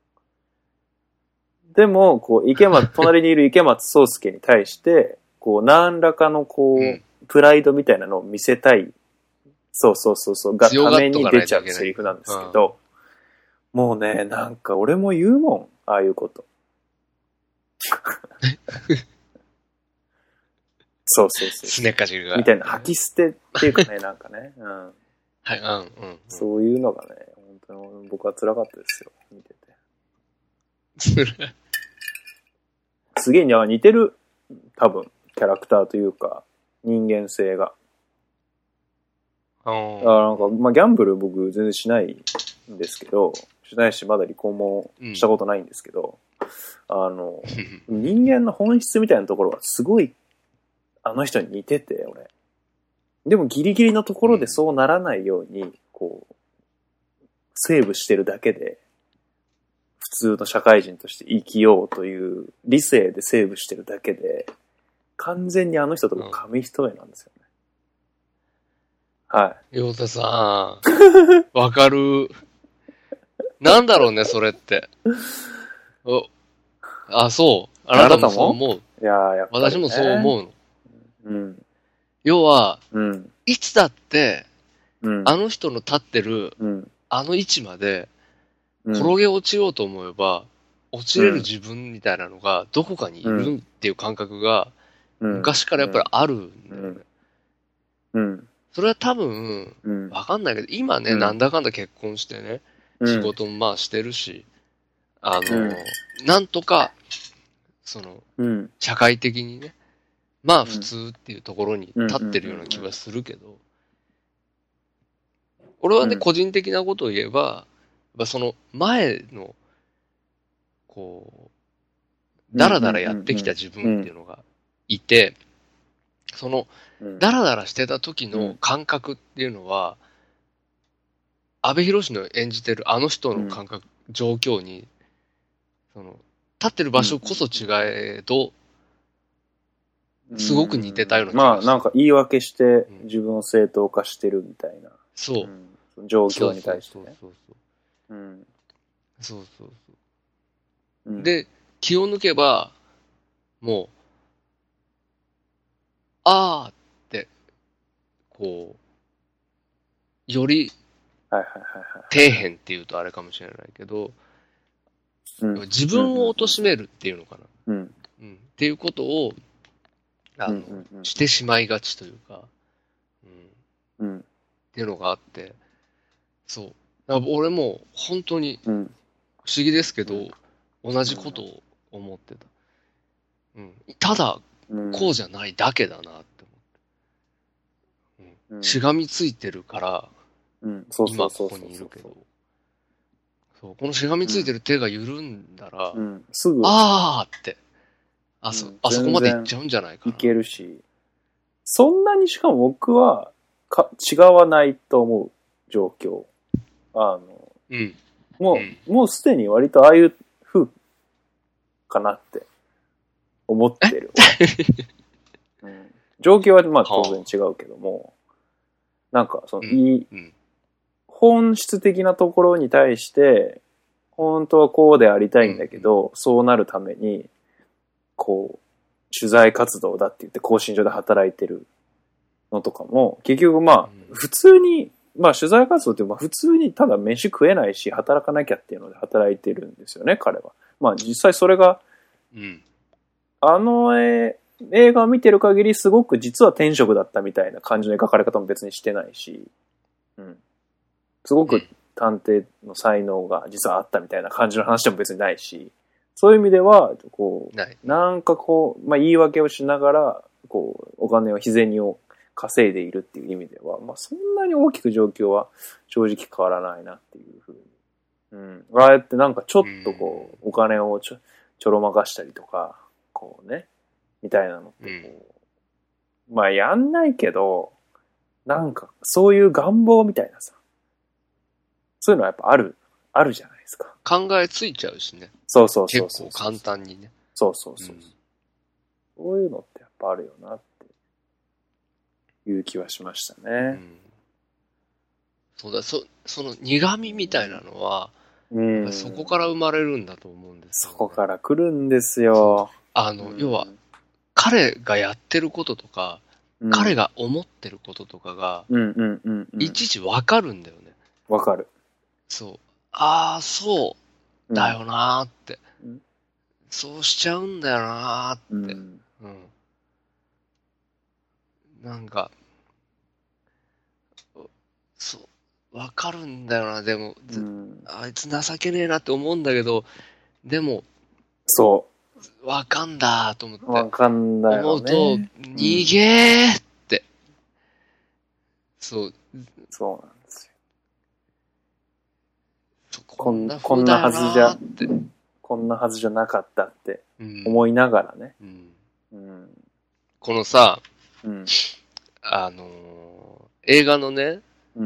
でも、こう、池松、隣にいる池松壮亮に対して、こう、何らかの、こう、うん、プライドみたいなのを見せたい、そうそうそうそう、がために出ちゃうセリフなんですけど、うん、もうね、なんか俺も言うもん、ああいうこと。そうそうそう。 すねっかじりが。 みたいな、吐き捨てっていうかね、なんかね。うん。 はい、うん、うん。 そういうのがね、本当に僕は辛かったですよ、見てて。すげえ似てる、多分、キャラクターというか、人間性が。 あなんか、まあ、ギャンブル僕全然しないんですけど、しないし、まだ離婚もしたことないんですけど、うん、あの、人間の本質みたいなところがすごい、あの人に似てて、俺。でもギリギリのところでそうならないように、こう、セーブしてるだけで、普通の社会人として生きようという理性でセーブしてるだけで、完全にあの人と紙一重なんですよね。うん、はい。 ヨタさん、わかる。なんだろうね、それって。お、あ、そう。あなたもそう思う。 いややっぱり、ね、 私もそう思うの。 うん。 要は、 うん、 いつだって、 うん、 あの人の立ってる、うん、あの位置まで、転げ落ちようと思えば、落ちれる自分みたいなのがどこかにいるっていう感覚が昔からやっぱりあるんだよね。 うん、 それは多分、わかんないけど、今ね、なんだかんだ結婚してね、仕事もまあしてるし、あの、なんとか、その、社会的にね、まあ普通っていうところに立ってるような気はするけど、俺はね、個人的なことを言えば、その前の、こう、だらだらやってきた自分っていうのがいて、その、だらだらしてた時の感覚っていうのは、阿部寛の演じてるあの人の感覚、状況に、その、立ってる場所こそ違えど、すごく似てたような気がする。 まあ、なんか言い訳して自分を正当化してるみたいな。 そう。 うん、状況に対してね。 そうそうそうそう。 うん、 そうそうそう。うん、で、気を抜けば、もう、あーっこう、より、 はいはいはいはい。 底辺っていうとあれかもしれないけど、 うん、 自分を貶めるっていうのかな。 うん。 うん。っていうことを、あの、 うんうんうん、 してしまいがちというか、うん。 うん。 っていうのがあって、そう。だから俺も本当にうん。 不思議ですけど、 うん、 同じことを思ってた。うん。ただ、こうじゃないだけだなって思って。うん。しがみついてるから、 うん、そうそうそうそう今ここにいるけど。そう。このしがみついてる手が緩んだら、 うん、すぐ、 あーって、あそ、 うん、 あそこまで行っちゃうんじゃないかな。 いけるし、そんなにしかも僕はか違わないと思う状況。あの、 うん。 もう、 うん、 もうすでに割とああいう風かなって思ってる。うん、状況はまあ当然違うけども、なんかその、うん、いい、うん、本質的なところに対して、本当はこうでありたいんだけど、うん、そうなるために、こう、取材活動だって言って更新所で働いてるのとかも、結局まあ、普通に、まあ取材活動ってまあ普通にただ飯食えないし、働かなきゃっていうので働いてるんですよね、彼は。まあ実際それが、うん、あの絵、映画を見てる限りすごく実は天職だったみたいな感じの描かれ方も別にしてないし、うん。すごく探偵の才能が実はあったみたいな感じの話でも別にないし、そういう意味では、こう、なんかこう、まあ言い訳をしながら、こう、お金を日銭を稼いでいるっていう意味では、まあそんなに大きく状況は正直変わらないなっていうふうに。うん。ああやってなんかちょっとこう、お金をちょ、ちょろまかしたりとか、こうね、みたいなのってこう、うん、まあやんないけど、なんかそういう願望みたいなさ、そういうのはやっぱある、あるじゃないですか。 考えついちゃうしね。 そうそうそうそう。 結構簡単にね。 そうそうそう。うん、そういうのってやっぱあるよなっていう気はしましたね。うん、 そうだ、そ、その苦味みたいなのは、うん、そこから生まれるんだと思うんですよ、ね。 そこから来るんですよ。 あの、うん、要は、彼がやってることとか、うん、彼が思ってることとかが、いちいちわかるんだよね。 わかる。 そう。ああ、そうだよなーって、うん。そうしちゃうんだよなーって。うんうん、なんか、そう、わかるんだよな、でも、うん、あいつ情けねえなって思うんだけど、でも、 そう。 わかんだーと思って。 わかんだよね。 思うと、逃げーって、うん。そう。 そうなんですよ。 こんなこんなはずじゃ、こんなはずじゃなかったって思いながらね。うんうん、 このさ、うん、あのー、映画のね、うん、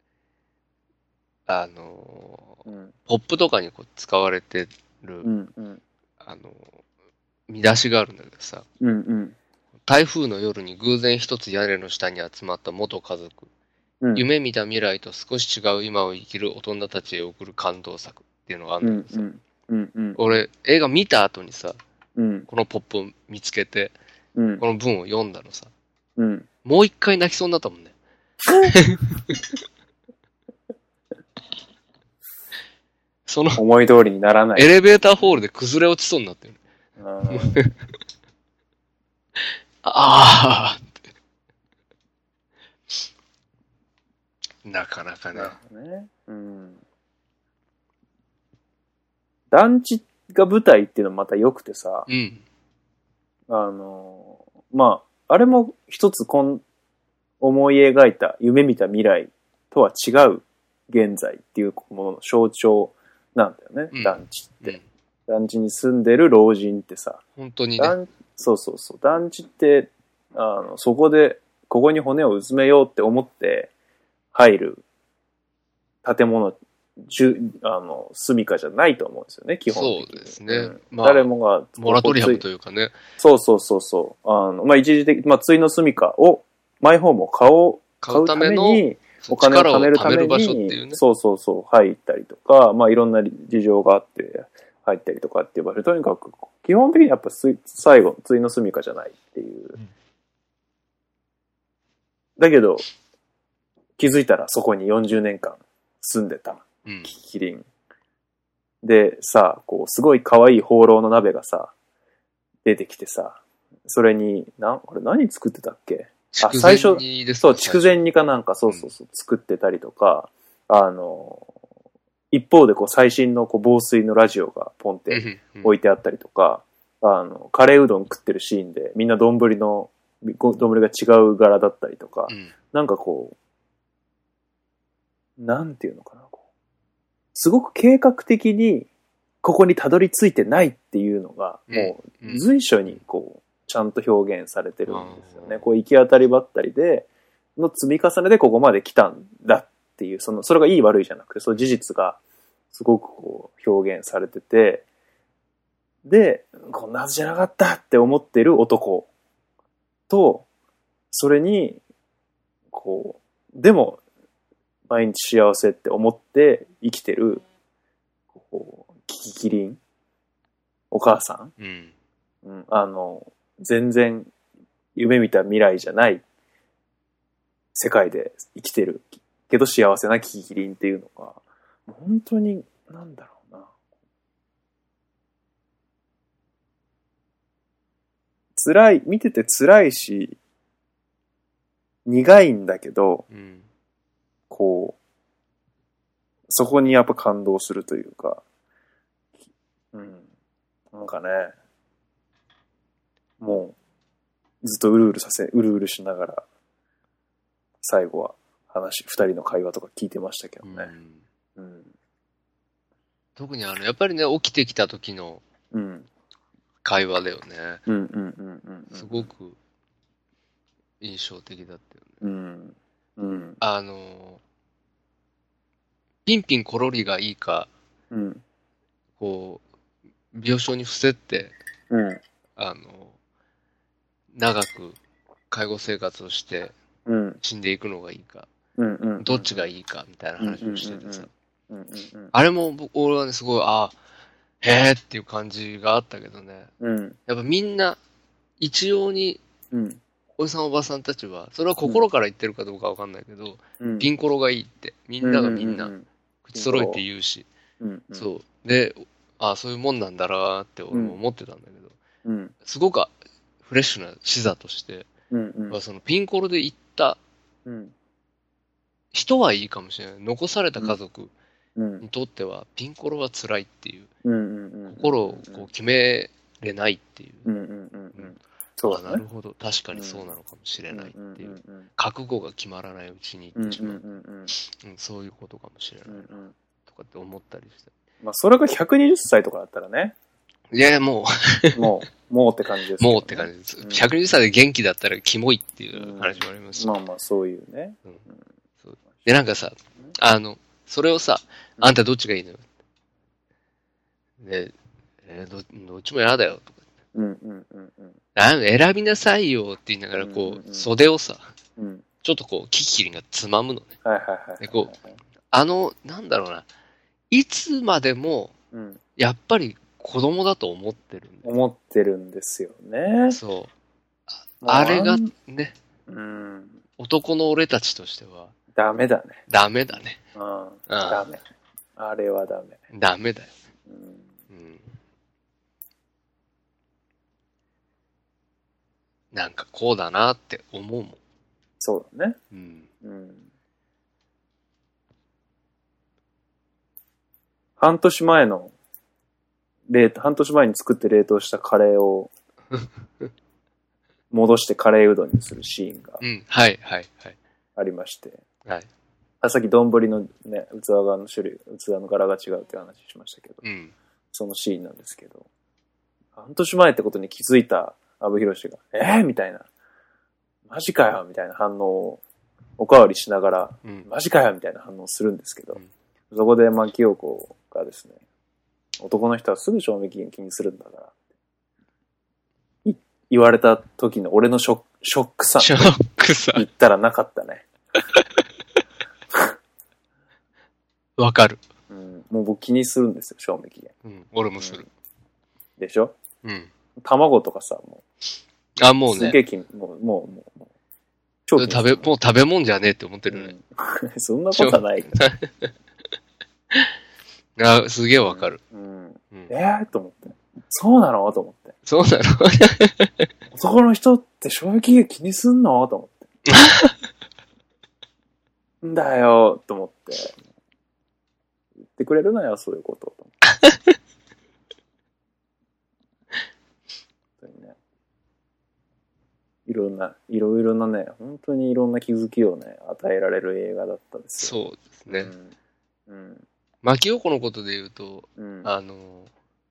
あのーうん、ポップとかにこう使われてる、うんうん、あのー、見出しがあるんだけどさ、うんうん、台風の夜に偶然一つ屋根の下に集まった元家族。うん、夢見た未来と少し違う今を生きる大人たちへ送る感動作っていうのがあるんだけどさ、うんうんうんうん、俺映画見た後にさ、うん、このポップを見つけて、うん、この文を読んだのさ、うん、もう一回泣きそうになったもんね。その思い通りにならない。 エレベーターホールで崩れ落ちそうになってる。ああ。なかなかね。ね、うん。 団地が舞台っていうのもまた良くてさ、うん、あの、まあ、あれも一つこん思い描いた、夢見た未来とは違う現在っていうものの象徴なんだよね、うん、団地って、うん。団地に住んでる老人ってさ、 本当にね。 そうそうそう。団地って、あの、そこで、ここに骨をうずめようって思って、入る建物、じゅあの、住処じゃないと思うんですよね、基本的に。 そうですね。うん、 まあ、誰もが。 モラトリアムというかね。 そうそうそうそう。あの、まあ、一時的、まあ、対の住処を、マイホームを買おう、買うために、お金を貯めるために、ね、そうそうそう、入ったりとか、まあ、いろんな事情があって、入ったりとかっていう場所、とにかく、基本的にやっぱ最後、対の住処じゃないっていう。 だけど、気づいたらそこによんじゅうねんかん住んでた。 うん。 キキリン。で、さ、こう、すごい可愛い放浪の鍋がさ、出てきてさ、それに、な、あれ何作ってたっけ？あ、最初、そう、筑前煮かなんか、そうそうそう、作ってたりとか、あの、一方でこう最新のこう防水のラジオがポンって置いてあったりとか、あの、カレーうどん食ってるシーンでみんな丼の、丼が違う柄だったりとか、うん、なんかこう、なんていうのかな、こうすごく計画的にここにたどり着いてないっていうのが、もう随所にこう、ちゃんと表現されてるんですよね。こう行き当たりばったりで、の積み重ねでここまで来たんだっていう、その、それがいい悪いじゃなくて、その事実がすごくこう表現されてて、で、こんなはずじゃなかったって思ってる男と、それに、こう、でも、毎日幸せって思って生きてる、こう、キキキリン、お母さん、 うんうん、あの、全然夢見た未来じゃない世界で生きてるけど幸せなキキキリンっていうのが、本当に、なんだろうな。辛い、見てて辛いし、苦いんだけど、 うん、 こう、そこにやっぱ感動するというか、うん。なんかね、もう、ずっとうるうるさせ、うるうるしながら、最後は話、二人の会話とか聞いてましたけどね。うん。うん、 特にあの、やっぱりね、起きてきた時の会話だよね。 うんうんうんうん。 すごく印象的だったよね。 うん。うん。 あの、ピンピンコロリがいいか、 うん、 こう、病床に伏せって、 うん、 あの、長く介護生活をして死んでいくのがいいか、 うんうん、 どっちがいいかみたいな話をしててさ、あれも俺はねすごいあへーっていう感じがあったけどね、 うん、 やっぱみんな一様に、 うん、 おじさんおばさんたちはそれは心から言ってるかどうかわかんないけど、うん、ピンコロがいいってみんながみんな口揃えて言うし、 うんうん、 そうで、あそういうもんなんだなって俺も思ってたんだけど、 うん、 すごくフレッシュな視座として、 うんうん、 そのピンコロで行った人はいいかもしれない。残された家族にとってはピンコロは辛いっていう、心をこう決めれないっていう。 そうだね、 なるほど、確かにそうなのかもしれないっていう、覚悟が決まらないうちに行ってしまう、うんうん、そういうことかもしれないな、とかって思ったりして。 まあそれがひゃくにじゅっさいとかだったらね。 いやもうもうもうって感じです、 ね、もうって感じです、うん、ひゃくにじゅっさいで元気だったらキモいっていう話もありますし、 うん、まあまあそういうね、 うん、そうでなんかさあのそれをさあんたどっちがいいのよで、えー、ど, どっちも嫌だよとか、 うんうんうんうん、 選びなさいよって言いながらこう、うんうんうん、袖をさ、うん、ちょっとこうキキリンがつまむのね、 はいはいはいはい、 でこうあのなんだろうないつまでも、うん、やっぱり子供だと思ってるんだよ。思ってるんですよね。 そう。あれがね、うん、男の俺たちとしては。 ダメだね。 ダメだね。 うん。うん、ダメ。あれはダメ。 ダメだよ。うんうん、なんかこうだなって思うもん。 そうだね。 うん。うん、 半年前の冷凍、半年前に作って冷凍したカレーを戻してカレーうどんにするシーンが、 うん、はいはいはい、 ありまして、 はい。 あ、さっき丼のね器の種類、器の柄が違うって話しましたけど、 うん、 そのシーンなんですけど、半年前ってことに気づいた阿部寛が、えーみたいな、マジかよみたいな反応をおかわりしながら、うん、マジかよみたいな反応をするんですけど、うん、そこで牧陽子がですね、男の人はすぐ賞味期限気にするんだからって言われた時の俺のショック、ショックさ。 ショックさ。 言ったらなかったね。 わかる、 うん。もう僕気にするんですよ、賞味期限。 うん、俺もする。 うん、でしょ？ うん。 卵とかさ、もう。あ、もうね。 すげえ気に、もう、もう、もう、もう。 超食べ、もう食べ物じゃねえって思ってるね。 うん、そんなことはないけど。 あ、すげえわかる。 うん。うんうん、 えーと思って。そうなのと思って。 そうなの男の人って賞味期限気にすんのと思って。んだよと思って。言ってくれるなよ、そういうこと。と思って本当にね。いろんな、いろいろなね、本当にいろんな気づきをね、与えられる映画だったですよ。 そうですね。 うん。うん、 牧陽子のことで言うと、 うん、 あの、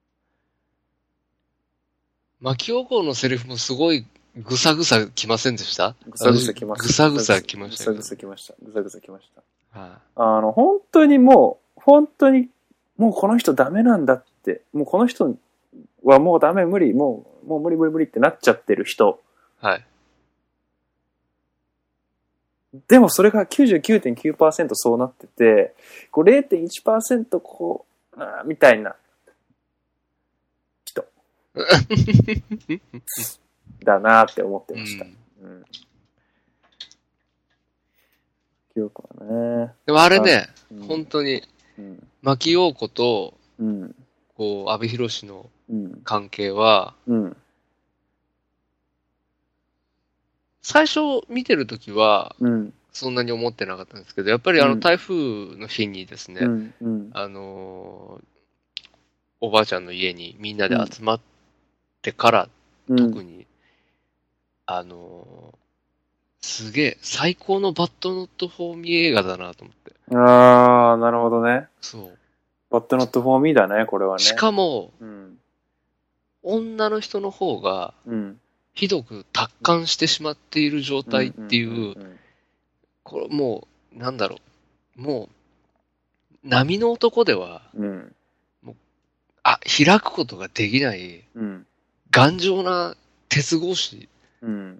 牧陽子のセリフもすごいぐさぐさきませんでした？ ぐさぐさきました。 ぐさぐさきました。 ぐさぐさきました。ぐさぐさきました。 はい、 あの、本当にもう、本当に、もうこの人ダメなんだって、もうこの人はもうダメ、無理、もう、もう無理無理無理ってなっちゃってる人。 はい。 でもそれが きゅうじゅうきゅうてんきゅうパーセント そうなってて、こう れいてんいちパーセント こう、あみたいな人。だなって思ってました。うん。うん、記憶はね。 でもあれね、 うん、 本当に、 うん、 牧陽子と、 うん、 こう、阿部寛の関係は、 うん、 最初見てるときは、 うん、 そんなに思ってなかったんですけど、やっぱりあの台風の日にですね、 うんうん、 あのー、おばあちゃんの家にみんなで集まってから、うん、特に、あのー、すげえ、最高のバッドノットフォーミー映画だなと思って。 あー、なるほどね。 そう。 バッドノットフォーミーだね、これはね。 しかも、 うん、 女の人の方が、ひどく達観してしまっている状態っていう、これもう、なんだろう、もう、波の男では、うん、もうあ、開くことができない、うん、頑丈な鉄格子、うん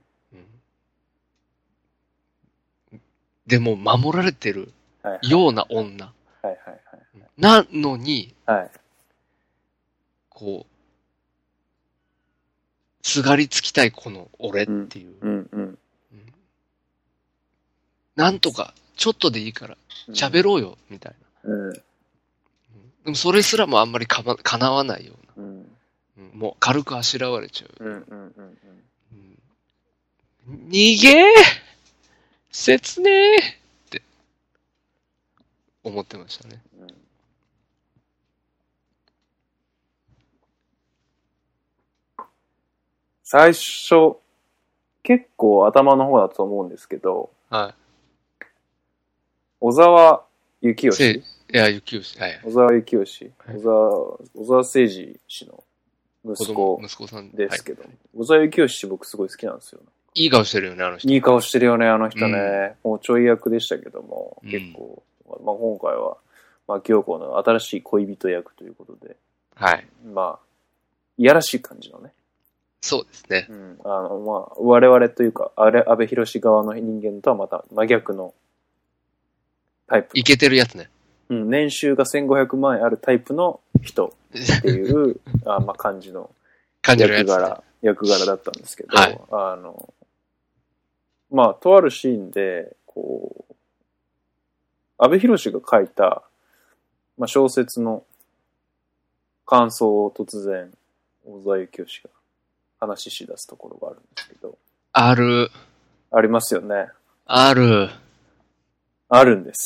うん、でも守られてるような女。なのに、はい、こう、すがりつきたいこの俺っていう。うんうんうんうん、なんとか、ちょっとでいいから喋ろうよ、みたいな、うん。でもそれすらもあんまりか、ま、叶わないような。うんうん、もう軽くあしらわれちゃう。うんうんうんうん、逃げー切ねーって思ってましたね。うん最初、結構頭の方だと思うんですけど、はい。小沢幸義。 いや、幸義。はい。 小沢幸義。はい、小沢、小沢誠二氏の息子息子さんですけど、はい、小沢幸義氏僕すごい好きなんですよ。 いい顔してるよね、あの人。 いい顔してるよね、あの人ね。うん、もうちょい役でしたけども、うん、結構、まあ今回は、牧陽子の新しい恋人役ということで、はい。まあ、いやらしい感じのね。 そうですね。 うん。あの、まあ、我々というか、あれ、安倍博側の人間とはまた真逆のタイプ。 イケてるやつね。 うん。年収がせんごひゃくまん円あるタイプの人っていう、あまあ、感じの役柄、ね、役柄だったんですけど、はい、あの、まあ、とあるシーンで、こう、安倍博が書いた、まあ、小説の感想を突然、小沢幸義が話し出すところがあるんですけど。 ある。 ありますよね。 ある。 あるんです。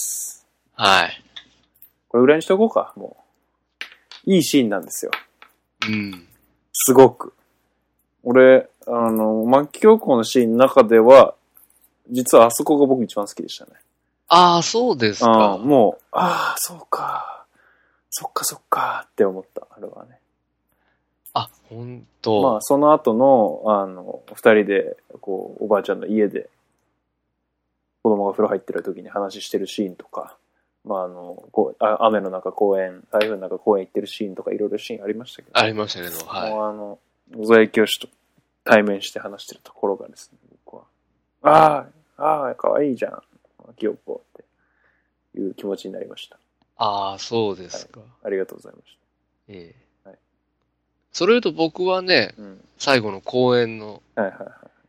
はい。 これぐらいにしとこうか、もう。いいシーンなんですよ。 うん。 すごく。俺、あの、牧陽子のシーンの中では、実はあそこが僕一番好きでしたね。 ああ、そうですか。 あもう、ああ、そうか。そっかそっかって思った、あれはね。 あ、ほんと。 まあ、その後の、あの、二人で、こう、おばあちゃんの家で、子供が風呂入ってる時に話してるシーンとか、まあ、あの、こうあ雨の中公園、台風の中公園行ってるシーンとか、いろいろシーンありましたけど。 ありましたけど、はい。 もうあの、小沢幸義と対面して話してるところがですね、僕は、ああ、ああ、かわいいじゃん、牧陽子っていう気持ちになりました。 ああ、そうですか、 はい。ありがとうございました。 ええ。はい。それ言うと僕はね、うん、最後の公演の、はいはいはい、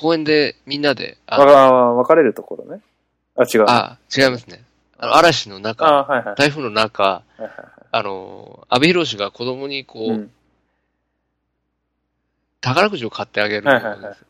公園でみんなで、 ああ、分かれるところね。あ、違う。 あ、違いますね。あの、嵐の中、 あ、はいはい、 台風の中、 はいはいはい、 あの、阿部寛が子供にこう、うん、宝くじを買ってあげるんですよ。はいはいはい、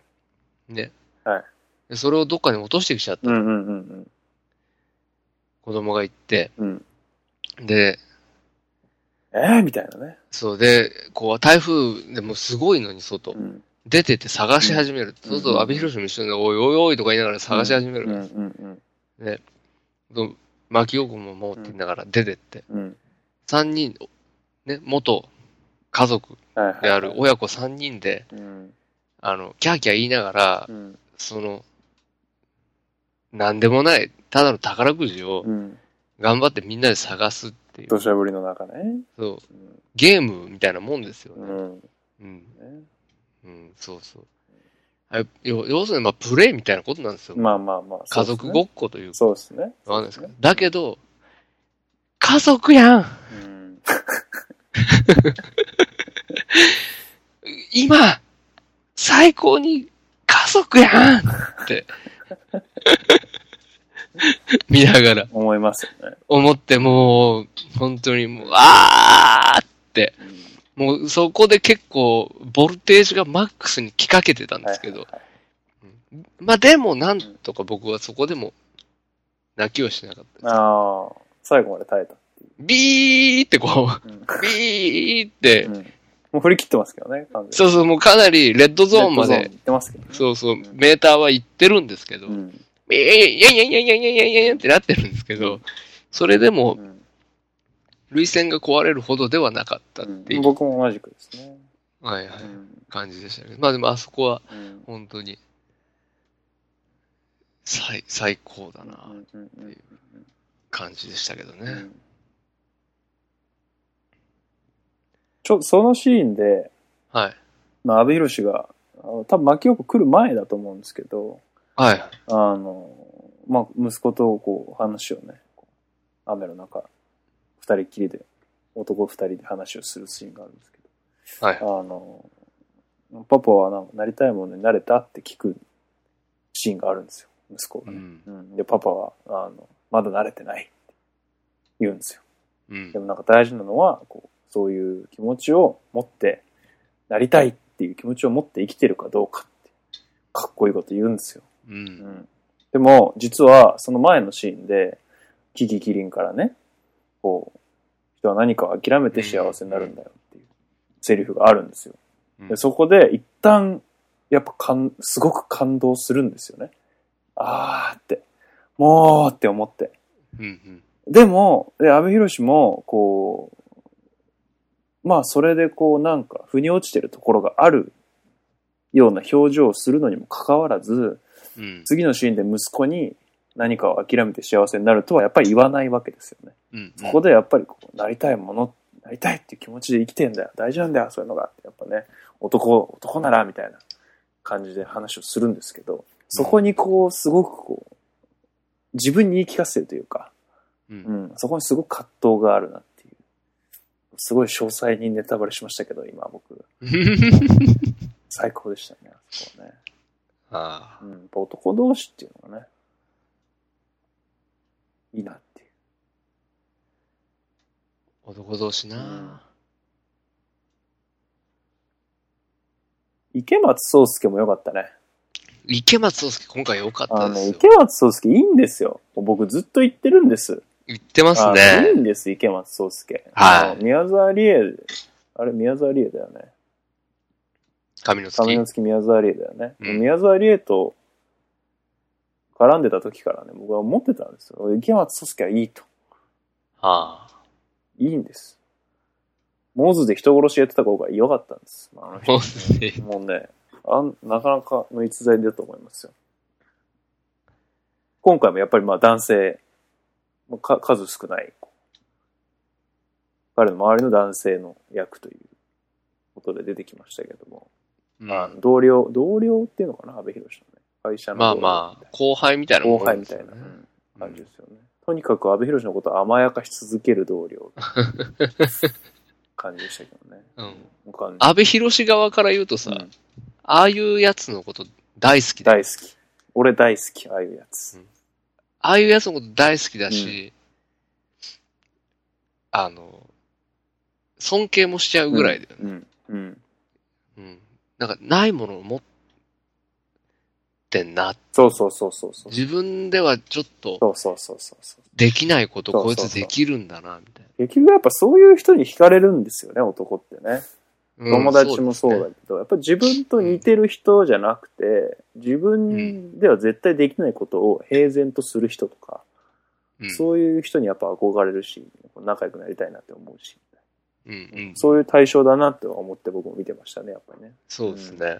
ね。はい。でそれをどっかに落としてきちゃった。うんうんうんうん、子供が行って、うん、で、 えーみたいなね。 そうで、こう、台風でもすごいのに外、うん、出てって探し始める。うん、そうすると、阿部寛も一緒に、おいおいおいとか言いながら探し始めるんです。うんうんうん、で、巻き横も持って言いながら出てって、うん、さんにん、ね、元家族である親子さんにんで、はいはいはい、あの、キャーキャー言いながら、うん、その、なんでもない、ただの宝くじを、頑張ってみんなで探すっていう。 土砂降りの中ね。 そう。うん、ゲームみたいなもんですよね。うん。うん。ね、うん、そうそう。あ要要するに、まあ、プレイみたいなことなんですよ。 まあまあまあ。 家族ごっこというか。 そうですね。 わかんないですけど。だけど、家族やん、うん、今、最高に家族やんって見ながら思いますよね。 思ってもう本当にもうあーって、うん、もうそこで結構ボルテージがマックスに来かけてたんですけど、はいはいはい、まあでもなんとか僕はそこでも泣きはしなかったです。 ああ、最後まで耐えた。 ビーってこう、うん、ビーって、 うん、もう振り切ってますけどね。 そうそう、もうかなりレッドゾーンまで、 行ってますけどね、 そうそう、うん、メーターは行ってるんですけど、うん、いやいやいやいやいやいやいやいやいやってなってるんですけど、それでも、うん、涙腺が壊れるほどではなかったっていう。うん、 僕も同じくですね。 はいはい、うん、感じでしたね。まあでもあそこは、本当に、最、最高だなっていう感じでしたけどね。うん、 ちょ、そのシーンで、 はい。 まあ、阿部寛が、多分牧陽子来る前だと思うんですけど、 はい。 あの、まあ、息子とこう話をね、雨の中、二人きりで、男二人で話をするシーンがあるんですけど、はい。あの、パパはなんかなりたいものになれたって聞くシーンがあるんですよ、息子がね。うんうん、で、パパは、あの、まだ慣れてないって言うんですよ。うん、でもなんか大事なのは、こう、そういう気持ちを持って、なりたいっていう気持ちを持って生きてるかどうかって、かっこいいこと言うんですよ。うんうん、でも、実は、その前のシーンで、キキキリンからね、こう、人は何かを諦めて幸せになるんだよっていうセリフがあるんですよ。でそこで、一旦、やっぱかん、すごく感動するんですよね。あーって、もうって思って。うんうん、でも、で、阿部寛も、こう、まあ、それでこう、なんか、腑に落ちてるところがあるような表情をするのにもかかわらず、うん、次のシーンで息子に何かを諦めて幸せになるとはやっぱり言わないわけですよね。うんうん、そこでやっぱりこう、なりたいもの、なりたいっていう気持ちで生きてんだよ。大事なんだよ、そういうのが。やっぱね、男、男なら、みたいな感じで話をするんですけど、そこにこう、すごくこう、自分に言い聞かせてるというか、うん、うん、そこにすごく葛藤があるなっていう。すごい詳細にネタバレしましたけど、今僕。最高でしたね、あそこはね。ああ。うん、男同士っていうのがね、いいなっていう。 男同士な、うん、 池松壮亮も良かったね。 池松壮亮今回良かったですよ。あのね、 池松壮亮いいんですよ。僕ずっと言ってるんです。 言ってますね。 いいんです、池松壮亮。はい。宮沢りえ、あれ宮沢りえだよね。 神の月。 神の月宮沢りえだよね。うん、宮沢りえと絡んでた時からね、僕は思ってたんですよ。池松壮亮はいいと。はあ。いいんです。モズで人殺しやってた方が良かったんです。あの人、ね、モズでもうね、あん、なかなかの逸材だと思いますよ。今回もやっぱりまあ男性、か数少ない、彼の周りの男性の役ということで出てきましたけども、うん、あの同僚、同僚っていうのかな、阿部寛のね、会社の。 まあまあ、後輩みたいなもんですよね。後輩みたいな、うん、感じですよね。うん、とにかく阿部寛のことを甘やかし続ける同僚。感じでしたけどね。 うん。阿部寛側から言うとさ、うん、ああいうやつのこと大好きだ。 大好き。俺大好き、ああいうやつ。 うん、ああいうやつのこと大好きだし、うん、あの、尊敬もしちゃうぐらいだよね。 うん。うん。うん。 うん、なんか、ないものを持ってんな。 そうそうそうそうそう。 自分ではちょっと、 そうそうそうそう。 できないことこいつできるんだな、みたいな。 結局やっぱそういう人に惹かれるんですよね、男ってね。友達もそうだけど、うんね、やっぱ自分と似てる人じゃなくて、自分では絶対できないことを平然とする人とか、うん、そういう人にやっぱ憧れるし、仲良くなりたいなって思うし、 うんうん、 そういう対象だなって思って僕も見てましたね、やっぱりね。 そうですね。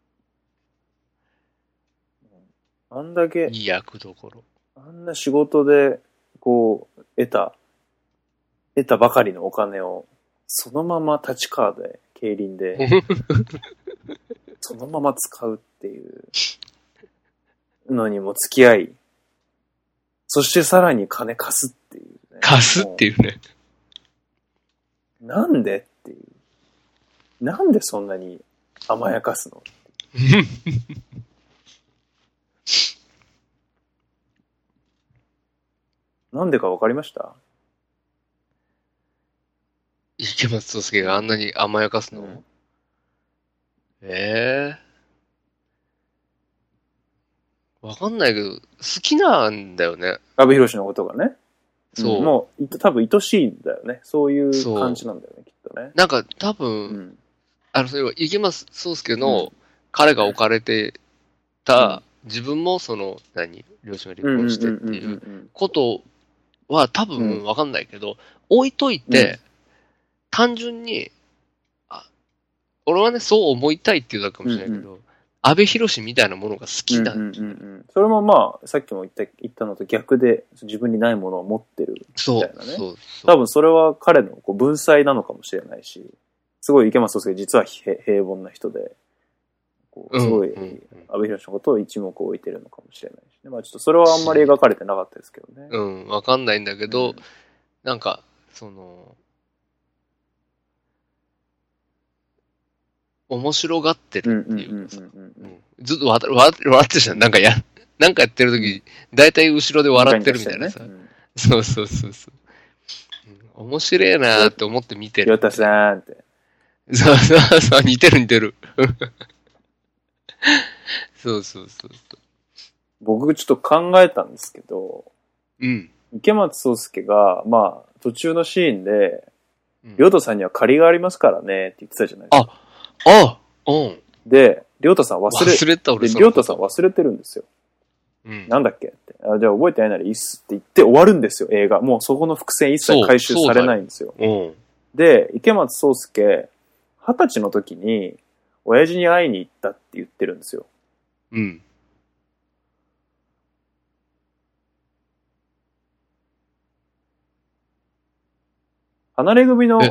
うん、あんだけ、 いい役どころ。 あんな仕事で、こう、得た、得たばかりのお金を、そのまま立川で、競輪で、そのまま使うっていうのにも付き合い、そしてさらに金貸すっていうね。 貸すっていうね。 なんでっていう。なんでそんなに甘やかすのなんでかわかりました？ 池松壮亮があんなに甘やかすの、うん、ええー。わかんないけど、好きなんだよね。 阿部寛のことがね。 そう。 うん、もう、多分愛しいんだよね。そういう感じなんだよね、きっとね。 なんか多分、うん、あの、それは池松壮亮の彼が置かれてた、うん、自分もその、何、両親が離婚してっていうことは多分わかんないけど、うん、置いといて、うん単純に、あ、俺はね、そう思いたいっていうだけかもしれないけど、うんうん、阿部寛みたいなものが好きなんだ、うんうんうん。 それもまあ、さっきも言った、言ったのと逆で、自分にないものを持ってるみたいなね。そうそうそう多分それは彼のこう文才なのかもしれないし、すごい池松壮亮実は平凡な人で、こうすごい阿部寛のことを一目置いてるのかもしれないし、ね、まあちょっとそれはあんまり描かれてなかったですけどね。 うん、わかんないんだけど、うん、なんか、その、面白がってるっていうかさ、ずっと笑ってるじゃん。なんかや、なんかやってるとき、だいたい後ろで笑ってるみたいなさ。ねうん、そうそうそうそう、うん。面白いなーって思って見てる。 ヨタさんって。 そうそうそう、似てる似てる。そうそうそうそう。 僕ちょっと考えたんですけど、 うん。 池松壮亮が、まあ、途中のシーンで、りょうたさんには借りがありますからねって言ってたじゃないですか。 ああうん。 で、りょうたさん忘れ、 忘れた俺で、りょうたさん忘れてるんですよ。 うん。 なんだっけってあ。じゃあ覚えてないならいいっすって言って終わるんですよ、映画。もうそこの伏線一切回収されないんですよ。 うん。 で、池松壮亮、二十歳の時に、親父に会いに行ったって言ってるんですよ。 うん。 離れ組の、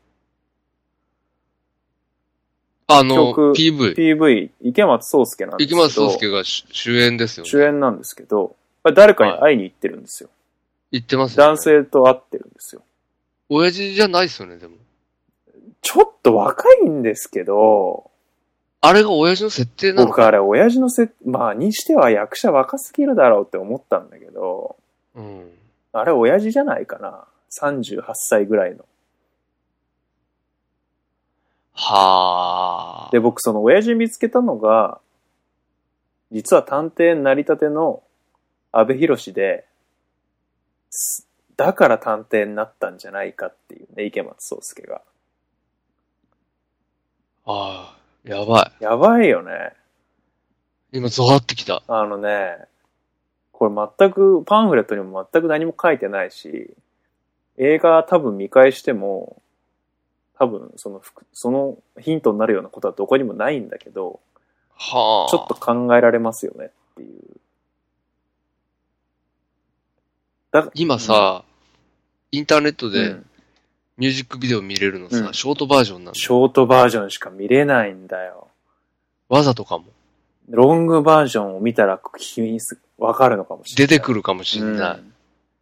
あの、ピーブイ。 ピーブイ、池松壮亮なんですけど。 池松壮亮が主演ですよね。 主演なんですけど、誰かに会いに行ってるんですよ。 行ってますよね。 男性と会ってるんですよ。 親父じゃないですよね、でも。 ちょっと若いんですけど、 あれが親父の設定なのか僕あれ親父の設定、まあにしては役者若すぎるだろうって思ったんだけど、 うん。 あれ親父じゃないかな。さんじゅうはっさいぐらいの。 はあ。 で、僕その親父見つけたのが、実は探偵なりたての阿部寛で、だから探偵になったんじゃないかっていうね、池松壮亮が。 ああ、やばい。やばいよね。 今ゾワってきた。 あのね、これ全く、パンフレットにも全く何も書いてないし、映画多分見返しても、多分その、そのヒントになるようなことはどこにもないんだけど、 はあ、 ちょっと考えられますよねっていう。 だ今さ、うん、インターネットでミュージックビデオ見れるのさ、うん、ショートバージョンなんだ。 ショートバージョンしか見れないんだよ。 わざとかも。 ロングバージョンを見たら君わかるのかもしれない。 出てくるかもしれない。うん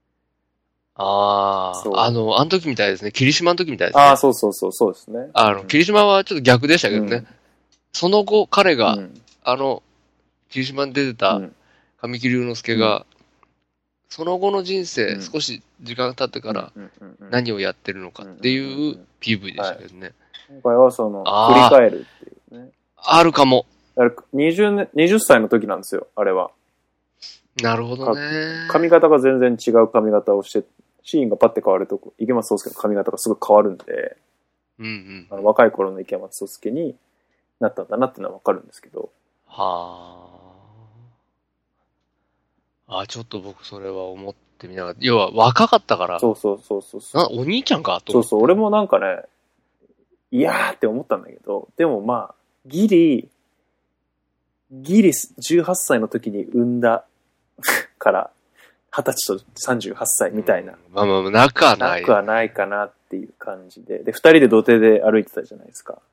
ああ、あの、あの時みたいですね。霧島の時みたいですね。 ああ、そうそうそう、そうですね。 あの、うん、霧島はちょっと逆でしたけどね。うん、その後、彼が、うん、あの、 霧島に出てた神木隆之介が、うん、その後の人生、うん、少し時間が経ってから何をやってるのかっていう ピーブイ でしたけどね。 今回はその、振り返るっていうね。 あるかも。 にじゅうねん、はたちの時なんですよ、あれは。 なるほどね。 髪型が全然違う髪型をして、シーンがパッて変わると、池松壮亮の髪型がすごい変わるんで、 うんうん、 あの若い頃の池松壮亮になったんだなっていうのはわかるんですけど。 はあ。あ、ちょっと僕それは思ってみながら、要は若かったから。 そうそうそうそうそう。 な、お兄ちゃんかと思って。そうそう、俺もなんかね、いやーって思ったんだけど、でもまあ、ギリ、ギリじゅうはっさいの時に産んだからはたちとさんじゅうはっさいみたいな、うん、 まあまあなくはないなくはないかなっていう感じで、でふたりで土手で歩いてたじゃないですか。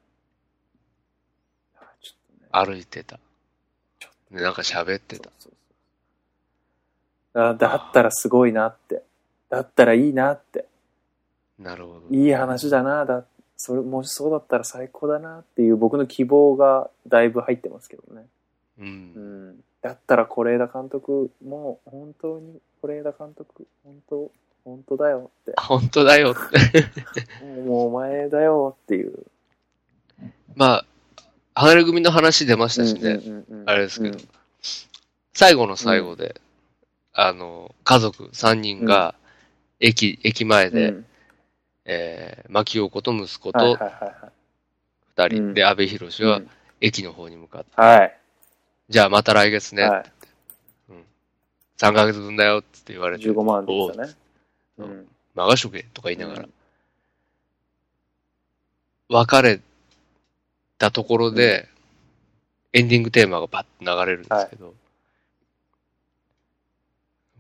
ちょっとね、歩いてたちょっと、ね、なんか喋ってた。そうそうそう、だ, だったらすごいなって、だったらいいなって、 なるほど、 いい話だな、だそれもしそうだったら最高だなっていう僕の希望がだいぶ入ってますけどね。 うんうん、 だったら是枝監督も本当に是枝監督本当本当だよって本当だよってもうもうお前だよっていう、 まあ離れ組の話出ましたしね、うんうんうんうん、あれですけど、うん、最後の最後で、うん、あの家族さんにんが駅、うん、駅前で、うん、えー、牧陽子と息子とふたりで阿部寛は駅の方に向かって、 はい、 じゃあまた来月ねって、はい、うん、さんかげつぶんだよって言われて、 じゅうごまんでしたね。 うん。任しとけとか言いながら、うん、別れたところで、うん、エンディングテーマがパッと流れるんですけど、はい、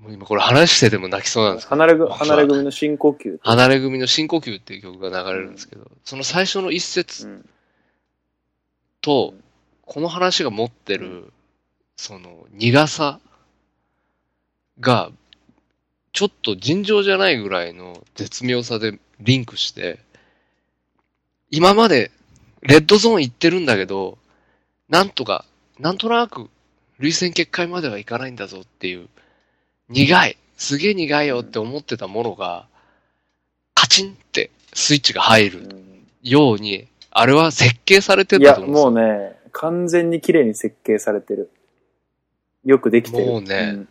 もう今これ話してても泣きそうなんですけど、 離れぐ、離れ組の深呼吸。 離れ組の深呼吸っていう曲が流れるんですけど、うん、その最初の一節と、うん、この話が持ってる、うん、その苦さがちょっと尋常じゃないぐらいの絶妙さでリンクして、今までレッドゾーン行ってるんだけど、なんとかなんとなく累戦結界まではいかないんだぞっていう、苦いすげえ苦いよって思ってたものがカチンってスイッチが入るように、あれは設計されてたと思うんですよ。 いやもうね、完全に綺麗に設計されてる。よくできてる。 もうね、うん、